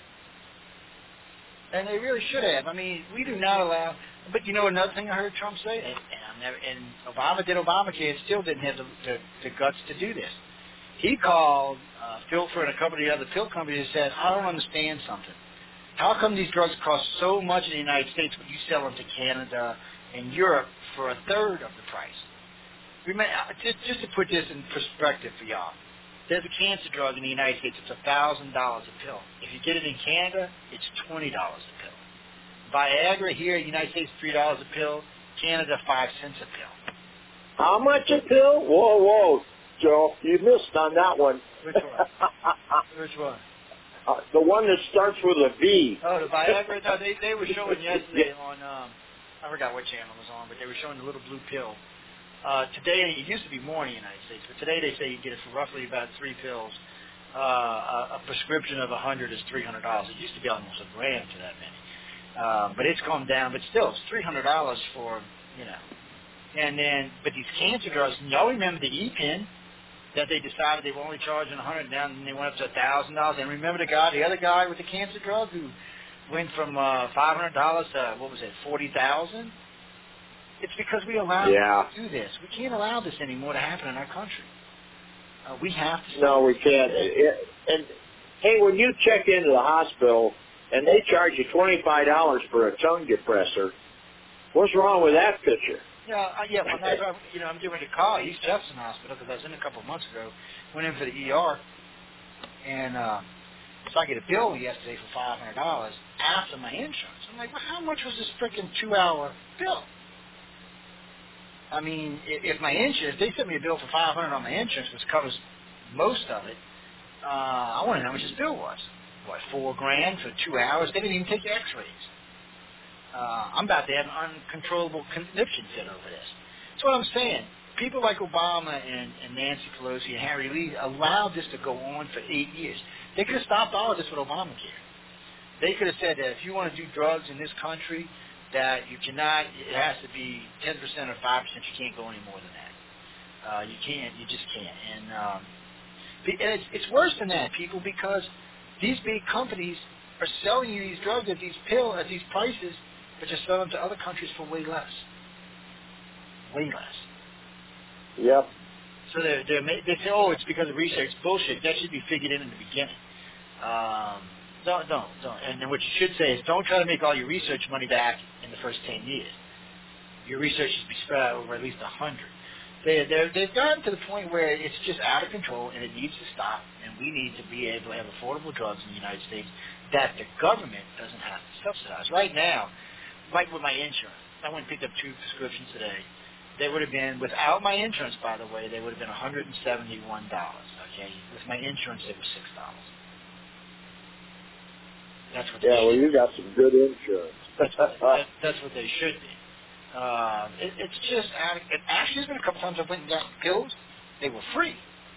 B: And they really should have. I mean, we do not allow. But you know another thing I heard Trump say, and Obama did Obamacare, and still didn't have the guts to do this. He called Filfer and a couple of the other pill companies and said, I don't understand something. How come these drugs cost so much in the United States when you sell them to Canada and Europe for a third of the price? Just to put this in perspective for y'all, there's a cancer drug in the United States. It's $1,000 a pill. If you get it in Canada, it's $20 a pill. Viagra here in the United States, $3 a pill. Canada, 5 cents a pill.
G: How much a pill? Whoa, Joe, you missed on that one.
B: Which one? Which one?
G: The one that starts with a V.
B: Oh, the Viagra? No, they were showing yesterday on, I forgot what channel it was on, but they were showing the little blue pill. Today, it used to be more in the United States, but today they say you get it for roughly about 3 pills. A prescription of 100 is $300. It used to be almost $1,000 for that many. But it's come down, but still, it's $300 for, you know. And then, but these cancer drugs, y'all remember the E-Pen that they decided they were only charging $100 down, and they went up to $1,000. And remember the other guy with the cancer drug who went from $500 to, what was it, $40,000? It's because we allow them to do this. We can't allow this anymore to happen in our country. We have to stop.
G: No, we can't. And hey, when you check into the hospital and they charge you $25 for a tongue depressor, what's wrong with that picture?
B: Yeah. Well, that's why, you know, I'm doing a call. East Jefferson Hospital, because I was in a couple of months ago. Went in for the ER, and so I get a bill yesterday for $500 after my insurance. I'm like, well, how much was this freaking 2-hour bill? I mean, if my insurance, they sent me a bill for $500 on my insurance, which covers most of it. I want to know how much this bill was. What, $4,000 for 2 hours? They didn't even take X-rays. I'm about to have an uncontrollable conniption fit over this. That's what I'm saying. People like Obama and Nancy Pelosi and Harry Lee allowed this to go on for 8 years. They could have stopped all of this with Obamacare. They could have said that if you want to do drugs in this country, that you cannot, it has to be 10% or 5%. You can't go any more than that. You just can't. And it's worse than that, people, because these big companies are selling you these drugs at these prices, but just sell them to other countries for way less. Way less.
G: Yep.
B: So they say, oh, it's because of research. Bullshit. That should be figured in the beginning. Don't. And then what you should say is, don't try to make all your research money back in the first 10 years. Your research should be spread out over at least 100. They've gotten to the point where it's just out of control, and it needs to stop. And we need to be able to have affordable drugs in the United States that the government doesn't have to subsidize. Right now, like with my insurance, I went and picked up 2 prescriptions today. They would have been, without my insurance, by the way, they would have been $171. Okay, with my insurance, it was $6. That's what.
G: Yeah, well, you got some good insurance.
B: That's what they should be. It's just actually, there's been a couple times I went and got pills. They were free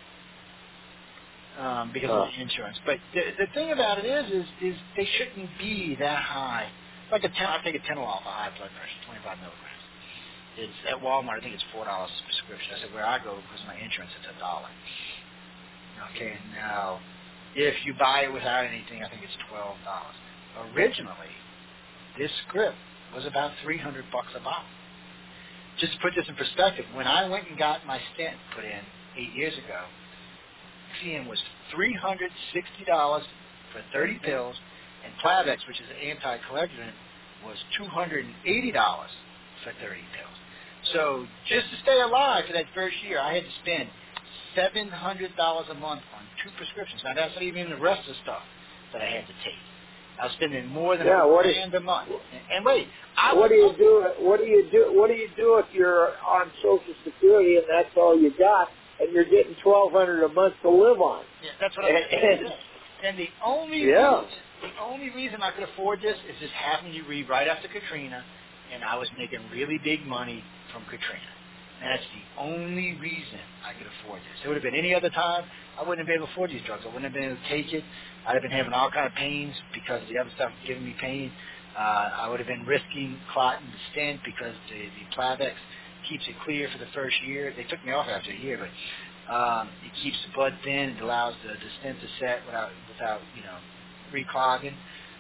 B: because of the insurance. But the thing about it is they shouldn't be that high. Like I take a Tenolol for high blood pressure, 25 milligrams. It's at Walmart. I think it's $4 a prescription. I said where I go because of my insurance, it's $1. Okay, now if you buy it without anything, I think it's $12. Originally, this script was about $300 a bottle. Just to put this in perspective, when I went and got my stent put in 8 years ago, Nexium was $360 for 30 pills, and Plavix, which is an anticoagulant, was $280 for 30 pills. So just to stay alive for that first year, I had to spend $700 a month on 2 prescriptions. Now, that's not even the rest of the stuff that I had to take. I was spending more than $1,000 a month. And wait,
G: what do you do if you're on Social Security and that's all you got, and you're getting $1,200 a month to live on?
B: Yeah, that's what I'm saying. And the only reason I could afford this is just happened to be right after Katrina, and I was making really big money from Katrina. And that's the only reason I could afford this. It would have been any other time, I wouldn't have been able to afford these drugs. I wouldn't have been able to take it. I'd have been having all kind of pains because the other stuff was giving me pain. I would have been risking clotting the stent because the Plavix keeps it clear for the first year. They took me off after a year, but it keeps the blood thin. It allows the stent to set without reclogging.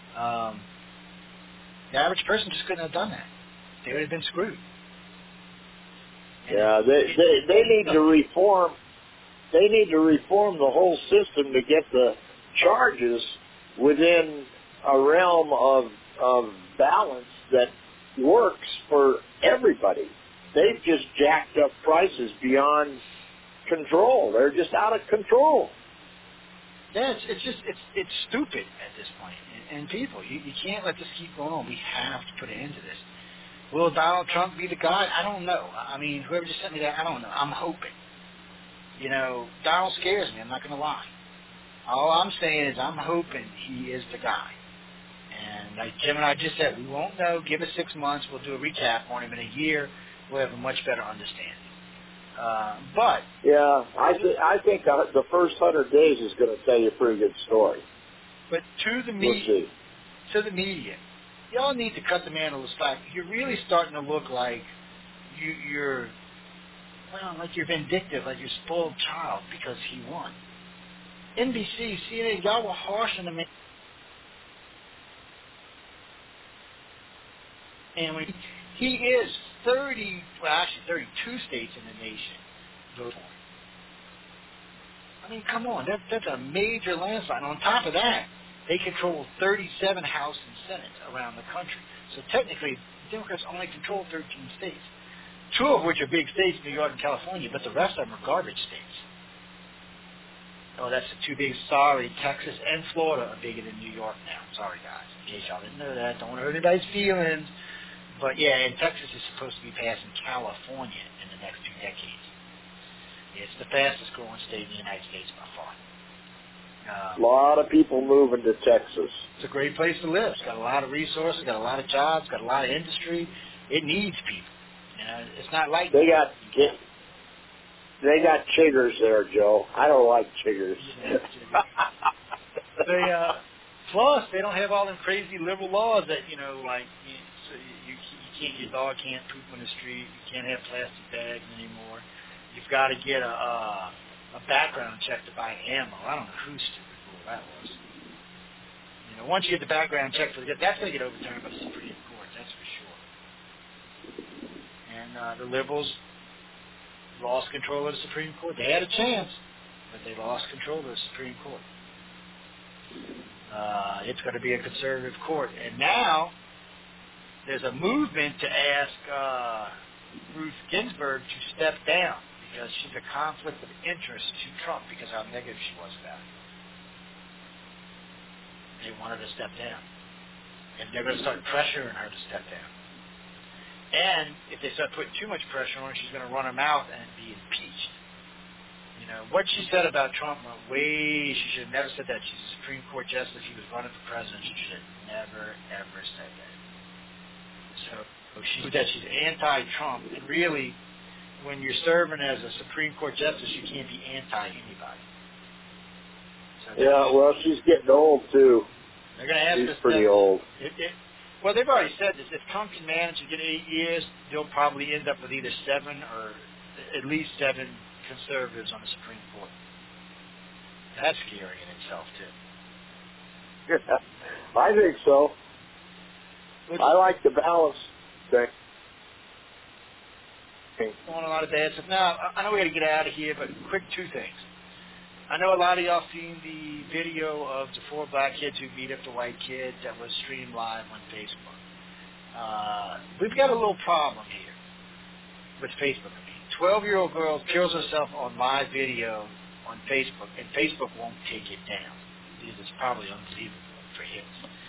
B: The average person just couldn't have done that. They would have been screwed.
G: Yeah, they need to reform. They need to reform the whole system to get the charges within a realm of balance that works for everybody. They've just jacked up prices beyond control. They're just out of control.
B: Yeah, it's stupid at this point. And people, you can't let this keep going on. We have to put an end to this. Will Donald Trump be the guy? I don't know. I mean, whoever just sent me that, I don't know. I'm hoping. Donald scares me. I'm not going to lie. All I'm saying is I'm hoping he is the guy. And like Jim and I just said, we won't know. Give us 6 months. We'll do a recap on him. In a year, we'll have a much better understanding. But
G: yeah, I think the first 100 days is going to tell you a pretty good story.
B: But to the media, y'all need to cut the man a little slack. You're really starting to look like you're vindictive, like you're a spoiled child because he won. NBC, CNN, y'all were harsh on the man. And when he is 32 states in the nation vote for him. I mean, come on, that's a major landslide. On top of that, they control 37 House and Senate around the country. So technically, Democrats only control 13 states, 2 of which are big states, New York and California, but the rest of them are garbage states. Oh, that's the 2 big. Sorry, Texas and Florida are bigger than New York now. Sorry, guys. In case y'all didn't know that. Don't want to hurt anybody's feelings. But, yeah, and Texas is supposed to be passing California in the next 2 decades. It's the fastest growing state in the United States by far.
G: A lot of people moving to Texas.
B: It's a great place to live. It's got a lot of resources, got a lot of jobs, got a lot of industry. It needs people. It's not like
G: they got chiggers there, Joe. I don't like chiggers.
B: Plus they don't have all them crazy liberal laws that your dog can't poop on the street. You can't have plastic bags anymore. You've got to get a background check to buy ammo. I don't know whose stupid rule that was. Once you get the background check that's going to get overturned by the Supreme Court. That's for sure. And the liberals lost control of the Supreme Court. They had a chance, but they lost control of the Supreme Court. It's going to be a conservative court. And now there's a movement to ask Ruth Ginsburg to step down because she's a conflict of interest to Trump because how negative she was about it. They want her to step down. And they're going to start pressuring her to step down. And if they start putting too much pressure on her, she's going to run her mouth and be impeached. What she said about Trump went way, she should have never said that. She's a Supreme Court justice. He was running for president. She should have never, ever said that. So she's anti-Trump. And really, when you're serving as a Supreme Court justice, you can't be anti-anybody. So
G: well, she's getting old, too.
B: They're going to ask
G: she's pretty old.
B: Well, they've already said this. If Trump can manage to get 8 years, they'll probably end up with either 7 or at least 7 conservatives on the Supreme Court. That's scary in itself, too.
G: I think so. I like the balance thing.
B: On a lot of bad stuff. Now, I know we got to get out of here, but quick 2 things. I know a lot of y'all seen the video of the 4 black kids who beat up the white kid that was streamed live on Facebook. We've got a little problem here with Facebook. 12-year-old girl kills herself on live video on Facebook, and Facebook won't take it down because it's probably unbelievable for him.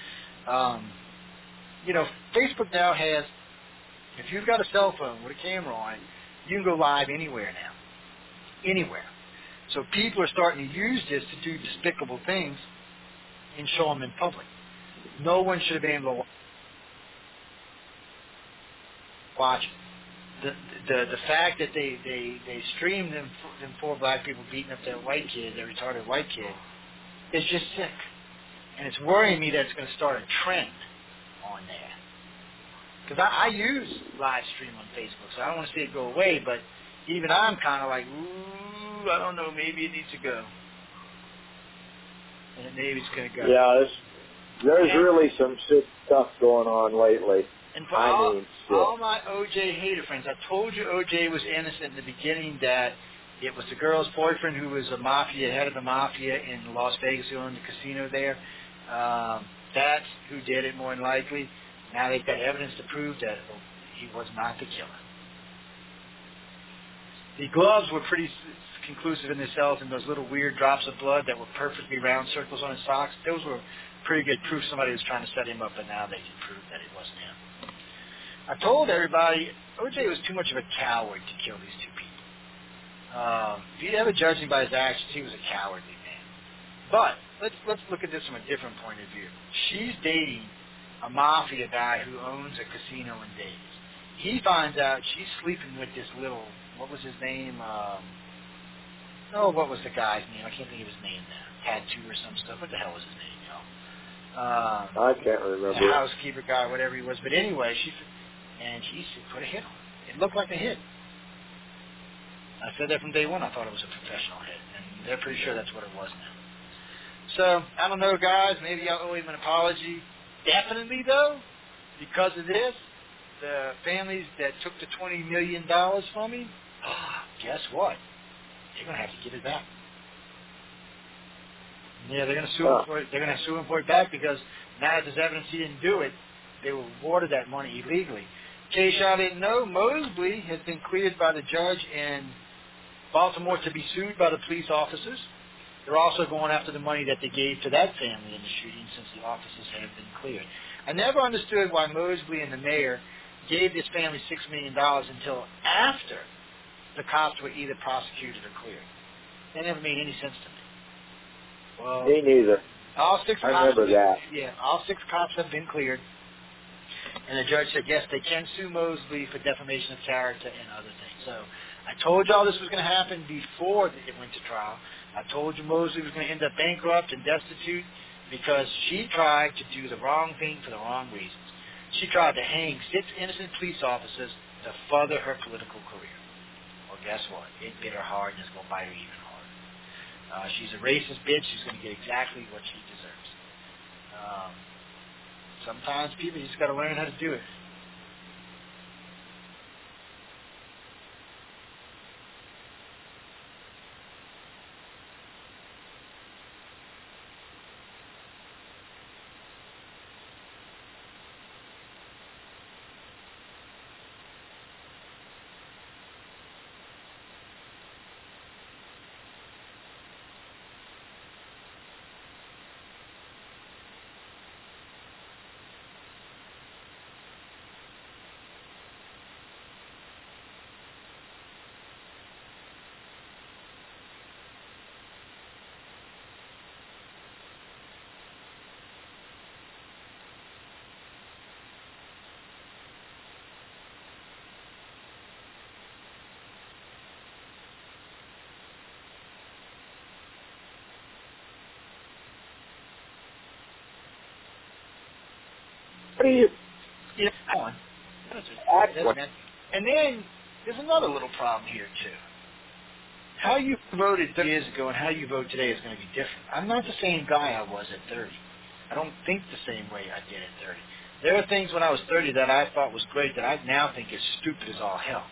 B: Facebook now has, if you've got a cell phone with a camera on it, you can go live anywhere now. Anywhere. So people are starting to use this to do despicable things and show them in public. No one should have been able to watch it. The fact that they streamed them 4 black people beating up their white kid, their retarded white kid, is just sick. And it's worrying me that it's going to start a trend on there. Because I use live stream on Facebook, so I don't want to see it go away, but even I'm kind of like, ooh, I don't know, maybe it needs to go. And maybe it's going to go.
G: Yeah, there's really some sick stuff going on lately.
B: And for all my O.J. hater friends, I told you O.J. was innocent in the beginning, that it was the girl's boyfriend who was a head of the mafia in Las Vegas, who owned the casino there. That's who did it, more than likely. Now they've got evidence to prove that he was not the killer. The gloves were pretty conclusive in the cells, and those little weird drops of blood that were perfectly round circles on his socks, those were pretty good proof somebody was trying to set him up, but now they can prove that it wasn't him. I told everybody, O.J. was too much of a coward to kill these 2 people. If you ever judge him by his actions, he was a cowardly man. But let's look at this from a different point of view. She's dating a mafia guy who owns a casino in Vegas. He finds out she's sleeping with this little, what was his name? What was the guy's name? I can't think of his name now. Tattoo or some stuff. What the hell was his name, y'all?
G: I can't remember.
B: The housekeeper guy, whatever he was. But anyway, she put a hit on it. It looked like a hit. I said that from day one. I thought it was a professional hit, and they're pretty sure that's what it was now. So, I don't know, guys. Maybe y'all owe him an apology. Definitely, though, because of this, the families that took the $20 million from him, guess what? They're going to have to give it back. Yeah, they're going to sue him for it. They're going to sue him for it back because now that there's evidence he didn't do it, they were awarded that money illegally. In case y'all didn't know, Mosley has been cleared by the judge in Baltimore to be sued by the police officers. They're also going after the money that they gave to that family in the shooting, since the officers have been cleared. I never understood why Mosley and the mayor gave this family $6 million until after the cops were either prosecuted or cleared. That never made any sense to me. Well,
G: me neither.
B: All 6
G: I
B: cops
G: remember that.
B: Yeah, all 6 cops have been cleared. And the judge said, yes, they can sue Mosley for defamation of character and other things. So I told y'all this was going to happen before it went to trial. I told you Mosley was going to end up bankrupt and destitute because she tried to do the wrong thing for the wrong reasons. She tried to hang 6 innocent police officers to further her political career. Well, guess what? It bit her hard, and it's going to bite her even harder. She's a racist bitch. She's going to get exactly what she deserves. Sometimes people, you just got to learn how to do it.
G: What do you...
B: And then there's another little problem here, too. How you voted 30 years ago and how you vote today is going to be different. I'm not the same guy I was at 30. I don't think the same way I did at 30. There are things when I was 30 that I thought was great that I now think is stupid as all hell.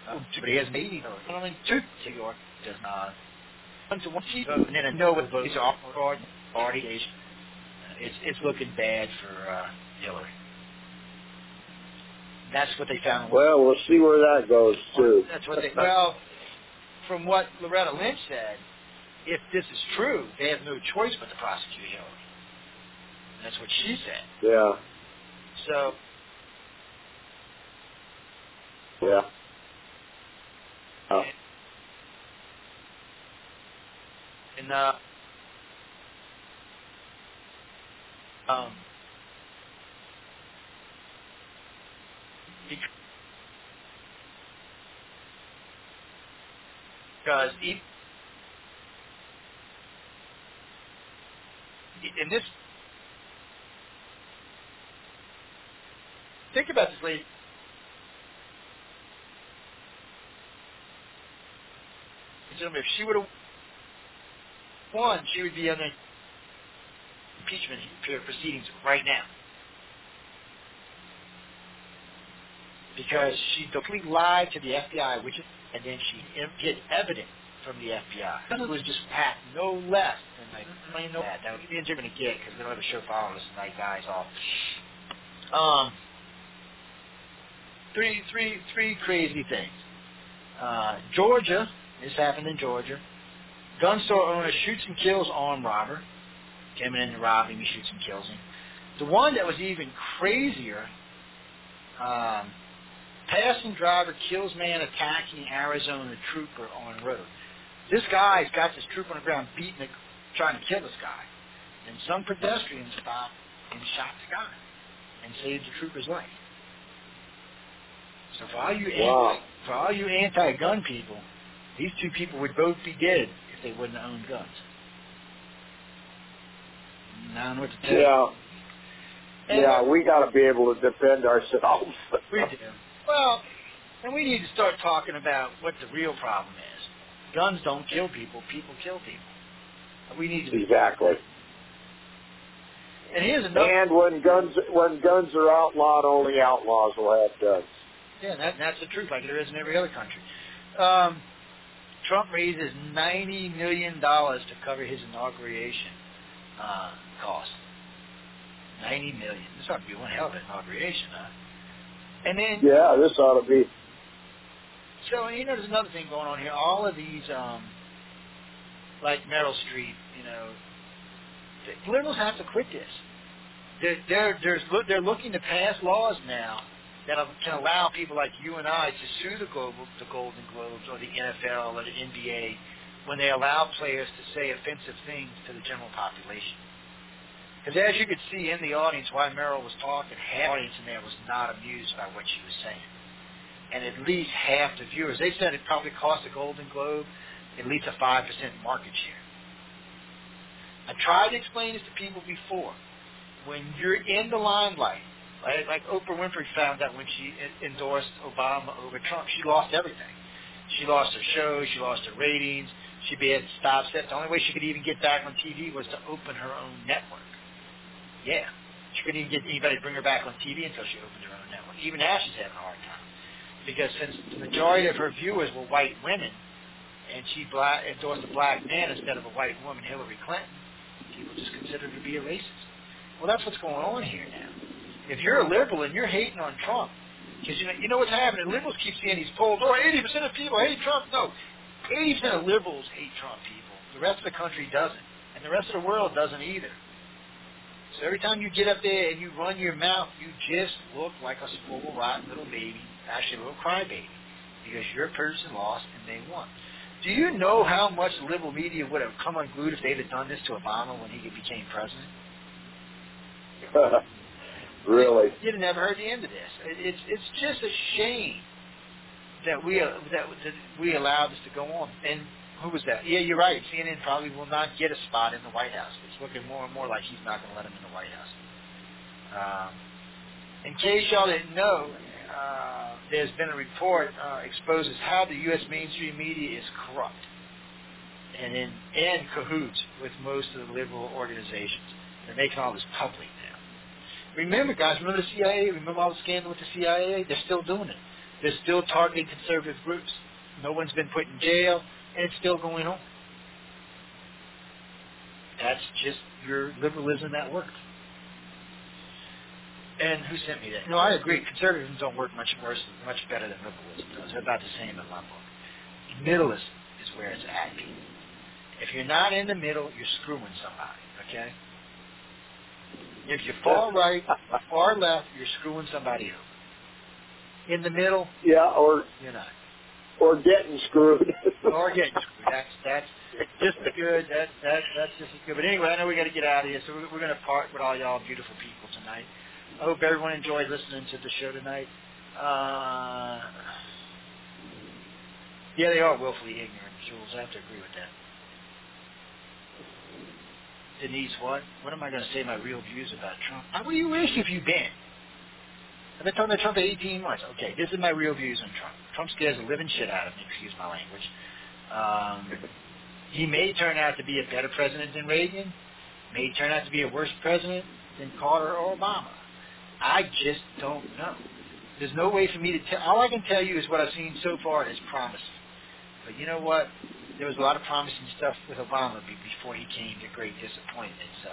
B: But he has 80 votes. Only 2 to York does not. 1 to 1 seat vote, and then I know what votes are off party. It's looking bad for Hillary. That's what they found.
G: Well, we'll see where that goes, too.
B: That's what they... Well, from what Loretta Lynch said, if this is true, they have no choice but to prosecute Hillary. That's what she said.
G: Yeah.
B: So...
G: Yeah.
B: And, because in this, think about this, lady. If she would have won, she would be under impeachment proceedings right now. Because she completely lied to the FBI, and then she hid evidence from the FBI. It was just packed, no less than like plain no that. Now, the ends you're going to get because we don't have a show following us tonight, guys. Off. Three crazy things. Georgia. This happened in Georgia. Gun store owner shoots and kills armed robber. Coming in to rob him, he shoots and kills him. The one that was even crazier, passing driver kills man attacking Arizona trooper on road. This guy's got this trooper on the ground trying to kill this guy. And some pedestrian stopped and shot the guy and saved the trooper's life. So for all you anti-gun people, these two people would both be dead if they wouldn't have owned guns. I don't know what to tell you.
G: Yeah, we got to be able to defend ourselves.
B: We do. Well, and we need to start talking about what the real problem is. Guns don't kill people. People kill people. We need to be
G: exactly.
B: And here's another.
G: And when guns are outlawed, only outlaws will have guns.
B: Yeah, that's the truth, like it is in every other country. Trump raises $90 million to cover his inauguration costs. $90 million. This ought to be one hell of an inauguration, huh? And then
G: this ought to be.
B: So there's another thing going on here. All of these, like Meryl Streep, the liberals have to quit this. They're looking to pass laws now that can allow people like you and I to sue the Golden Globes or the NFL or the NBA when they allow players to say offensive things to the general population. Because as you could see in the audience while Meryl was talking, half the audience in there was not amused by what she was saying. And at least half the viewers, they said it probably cost the Golden Globe at least a 5% market share. I tried to explain this to people before. When you're in the limelight, like Oprah Winfrey found out when she endorsed Obama over Trump, she lost everything. She lost her show, she lost her ratings, she had to stop set. The only way she could even get back on TV was to open her own network. Yeah. She couldn't even get anybody to bring her back on TV until she opened her own network. Even now she's having a hard time. Because since the majority of her viewers were white women, and she endorsed a black man instead of a white woman, Hillary Clinton, people just considered her to be a racist. Well, that's what's going on here now. If you're a liberal and you're hating on Trump, because you know what's happening, liberals keep seeing these polls, 80% of people hate Trump. No, 80% of liberals hate Trump people. The rest of the country doesn't. And the rest of the world doesn't either. So every time you get up there and you run your mouth, you just look like a spoiled, rotten little baby, actually a little crybaby, because your person lost and they won. Do you know how much liberal media would have come unglued if they'd have done this to Obama when he became president?
G: Really?
B: You'd have never heard the end of this. It's just a shame that we allowed this to go on. And who was that? Yeah, you're right. CNN probably will not get a spot in the White House. It's looking more and more like he's not going to let him in the White House. In case y'all didn't know, there's been a report exposes how the U.S. mainstream media is corrupt and in cahoots with most of the liberal organizations. They're making all this public now. Remember, guys, remember the CIA? Remember all the scandal with the CIA? They're still doing it. They're still targeting conservative groups. No one's been put in jail, and it's still going on. That's just your liberalism at work. And who sent me that? No, I agree. Conservatism don't work much better than liberalism does. They're about the same in my book. Middleism is where it's at. If you're not in the middle, you're screwing somebody, okay? If you're far right or far left, you're screwing somebody over. In the middle,
G: or
B: you're not.
G: Or getting screwed.
B: Or getting screwed. That's just as good. That's just as good. But anyway, I know we got to get out of here, so we're going to part with all y'all beautiful people tonight. I hope everyone enjoyed listening to the show tonight. Yeah, they are willfully ignorant, Jules. I have to agree with that. Denise, what? What am I going to say my real views about Trump? What do you wish if you've been? I've been talking about Trump for 18 months. Okay, this is my real views on Trump. Trump scares the living shit out of me, excuse my language. He may turn out to be a better president than Reagan, may turn out to be a worse president than Carter or Obama. I just don't know. There's no way for me to tell. All I can tell you is what I've seen so far, and it's promising. But you know what? There was a lot of promising stuff with Obama before he came to great disappointment. So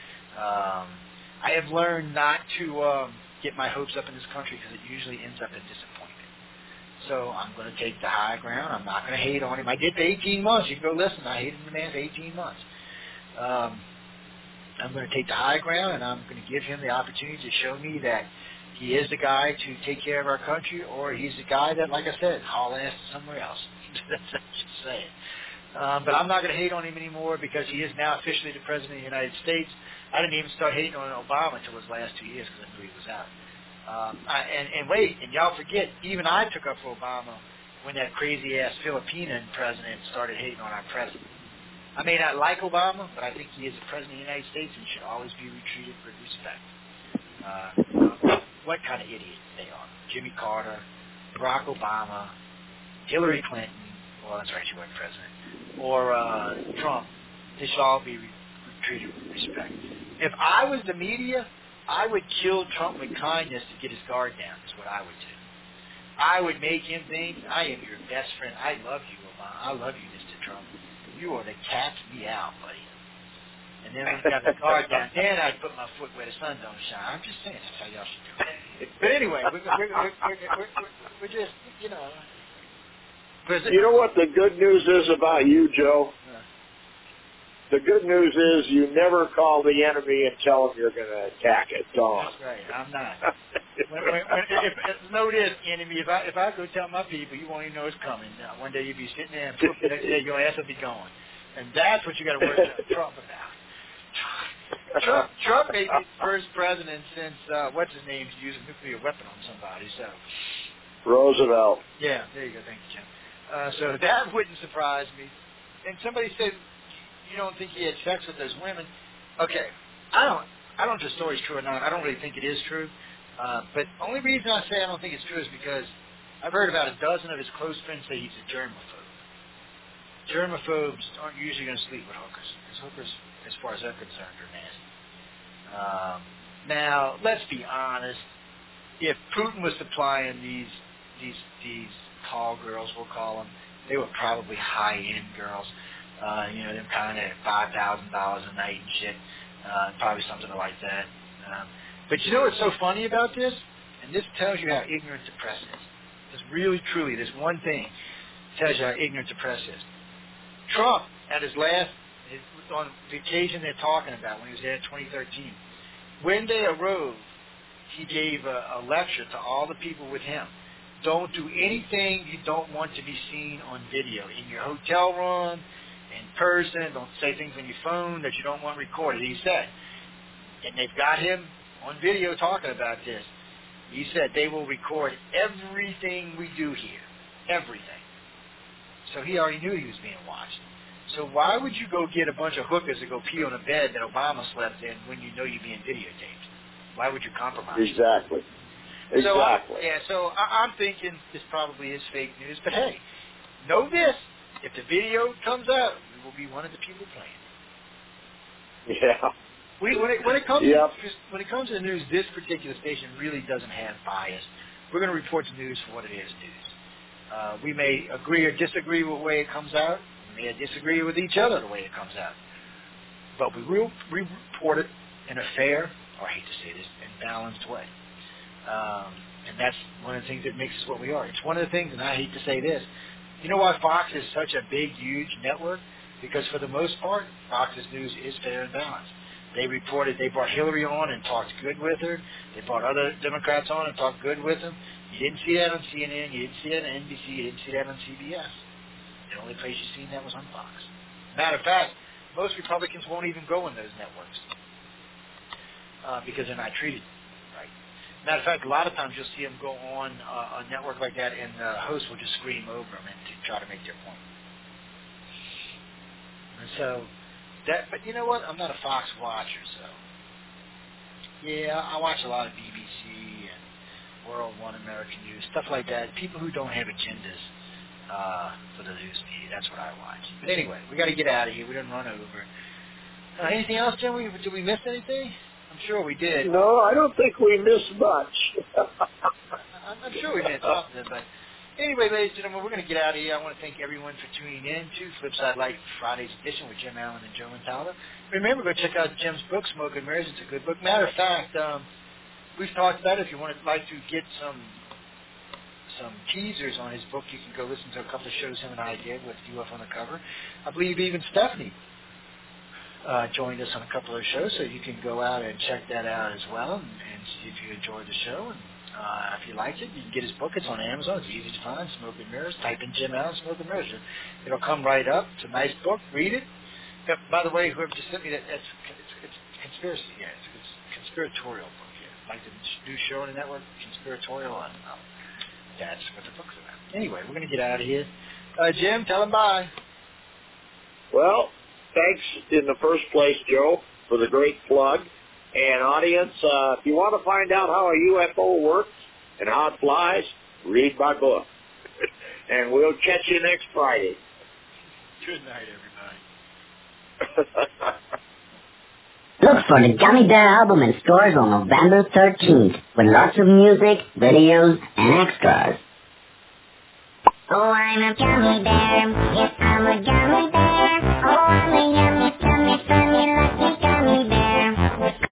B: I have learned not to get my hopes up in this country because it usually ends up in disappointment. So I'm going to take the high ground. I'm not going to hate on him. I did for 18 months. You can go listen. I hated the man for 18 months. I'm going to take the high ground, and I'm going to give him the opportunity to show me that he is the guy to take care of our country, or he's the guy that, like I said, haul ass to somewhere else. That's just saying. But I'm not going to hate on him anymore because he is now officially the President of the United States. I didn't even start hating on Obama until his last 2 years because I knew he was out. And y'all forget, even I took up for Obama when that crazy-ass Filipino president started hating on our president. I may not like Obama, but I think he is the President of the United States and should always be treated with respect. What kind of idiots they are. Jimmy Carter, Barack Obama, Hillary Clinton, well, that's right, she wasn't president, or Trump. They should all be treated with respect. If I was the media, I would kill Trump with kindness to get his guard down, is what I would do. I would make him think, I am your best friend. I love you, Obama. I love you, Mr. Trump. You are the cat's me out, buddy. And then when he got the guard down, then I'd put my foot where the sun don't shine. I'm just saying that's how y'all should do it. But anyway, we're just, you know.
G: You know what the good news is about you, Joe? The good news is you never call the enemy and tell them you're going to attack it. Don't.
B: That's right. I'm not. Know this, enemy. If I go tell my people, you won't even know it's coming. One day you'll be sitting there, and the next day your ass will be gone. And that's what you got to worry about Trump about. Trump may be the first president since what's his name used a nuclear weapon on somebody. So
G: Roosevelt.
B: Yeah, there you go. Thank you, Jim. So that wouldn't surprise me. And somebody said, you don't think he had sex with those women? Okay, I don't know if the story's true or not. I don't really think it is true. But the only reason I say I don't think it's true is because I've heard about a dozen of his close friends say he's a germaphobe. Germaphobes aren't usually going to sleep with hookers. Because hookers, as far as they're concerned, are nasty. Now, let's be honest. If Putin was supplying these call girls, we'll call them, they were probably high-end girls. Them kind of $5,000 a night and shit. Probably something like that. But you know what's so funny about this? And this tells you how ignorant the press is. It's really, truly, this one thing tells you how ignorant the press is. Trump, at his on the occasion they're talking about, when he was there in 2013, when they arose, he gave a lecture to all the people with him. Don't do anything you don't want to be seen on video. In your hotel room, in person, don't say things on your phone that you don't want recorded, he said. And they've got him on video talking about this. He said they will record everything we do here. Everything. So he already knew he was being watched. So why would you go get a bunch of hookers to go pee on a bed that Obama slept in when you know you're being videotaped? Why would you compromise?
G: Exactly.
B: So I'm thinking this probably is fake news. But hey, know this. If the video comes out, we will be one of the people playing.
G: Yeah.
B: When it comes to the news, this particular station really doesn't have bias. We're going to report the news for what it is, news. We may agree or disagree with the way it comes out. We may disagree with each other the way it comes out. But we report it in a fair, or I hate to say this, and balanced way. And that's one of the things that makes us what we are. It's one of the things, and I hate to say this, you know why Fox is such a big, huge network? Because for the most part, Fox's news is fair and balanced. They reported they brought Hillary on and talked good with her. They brought other Democrats on and talked good with them. You didn't see that on CNN. You didn't see that on NBC. You didn't see that on CBS. The only place you've seen that was on Fox. Matter of fact, most Republicans won't even go in those networks because they're not treated right. Matter of fact, a lot of times you'll see them go on a network like that, and the host will just scream over them and to try to make their point. And so, but you know what? I'm not a Fox watcher, so yeah, I watch a lot of BBC and World One American News, stuff like that. People who don't have agendas for the news media. That's what I watch. But anyway, we got to get out of here. We didn't run over. Anything else, Jim? Did we miss anything? I'm sure we did.
G: No, I don't think we missed much.
B: I'm sure we missed something, but anyway, ladies and gentlemen, we're going to get out of here. I want to thank everyone for tuning in to Flipside Life Friday's edition with Jim Allen and Joe Mentaldo. Remember, go check out Jim's book, Smoke and Mirrors. It's a good book. Matter of fact, we've talked about it. If you would like to get some teasers on his book, you can go listen to a couple of shows him and I did with UFO on the Cover. I believe even Stephanie joined us on a couple of shows, so you can go out and check that out as well and see if you enjoyed the show. And if you liked it, you can get his book. It's on Amazon. It's easy to find, Smoke and Mirrors. Type in Jim Allen, Smoke and Mirrors. It'll come right up. It's a nice book. Read it. By the way, whoever just sent me that, it's conspiracy. Yeah, it's a conspiratorial book. Yeah. Like the new show on the network, conspiratorial. I don't know. That's what the book's about. Anyway, we're going to get out of here. Jim, tell them bye.
G: Well, thanks in the first place, Joe, for the great plug. And audience, if you want to find out how a UFO works and how it flies, read my book. And we'll catch you next Friday.
B: Good night, everybody.
H: Look for the Gummy Bear album in stores on November 13th with lots of music, videos, and extras. Oh, I'm a gummy bear. Yes, I'm a gummy bear. Oh, I'm a yummy, yummy,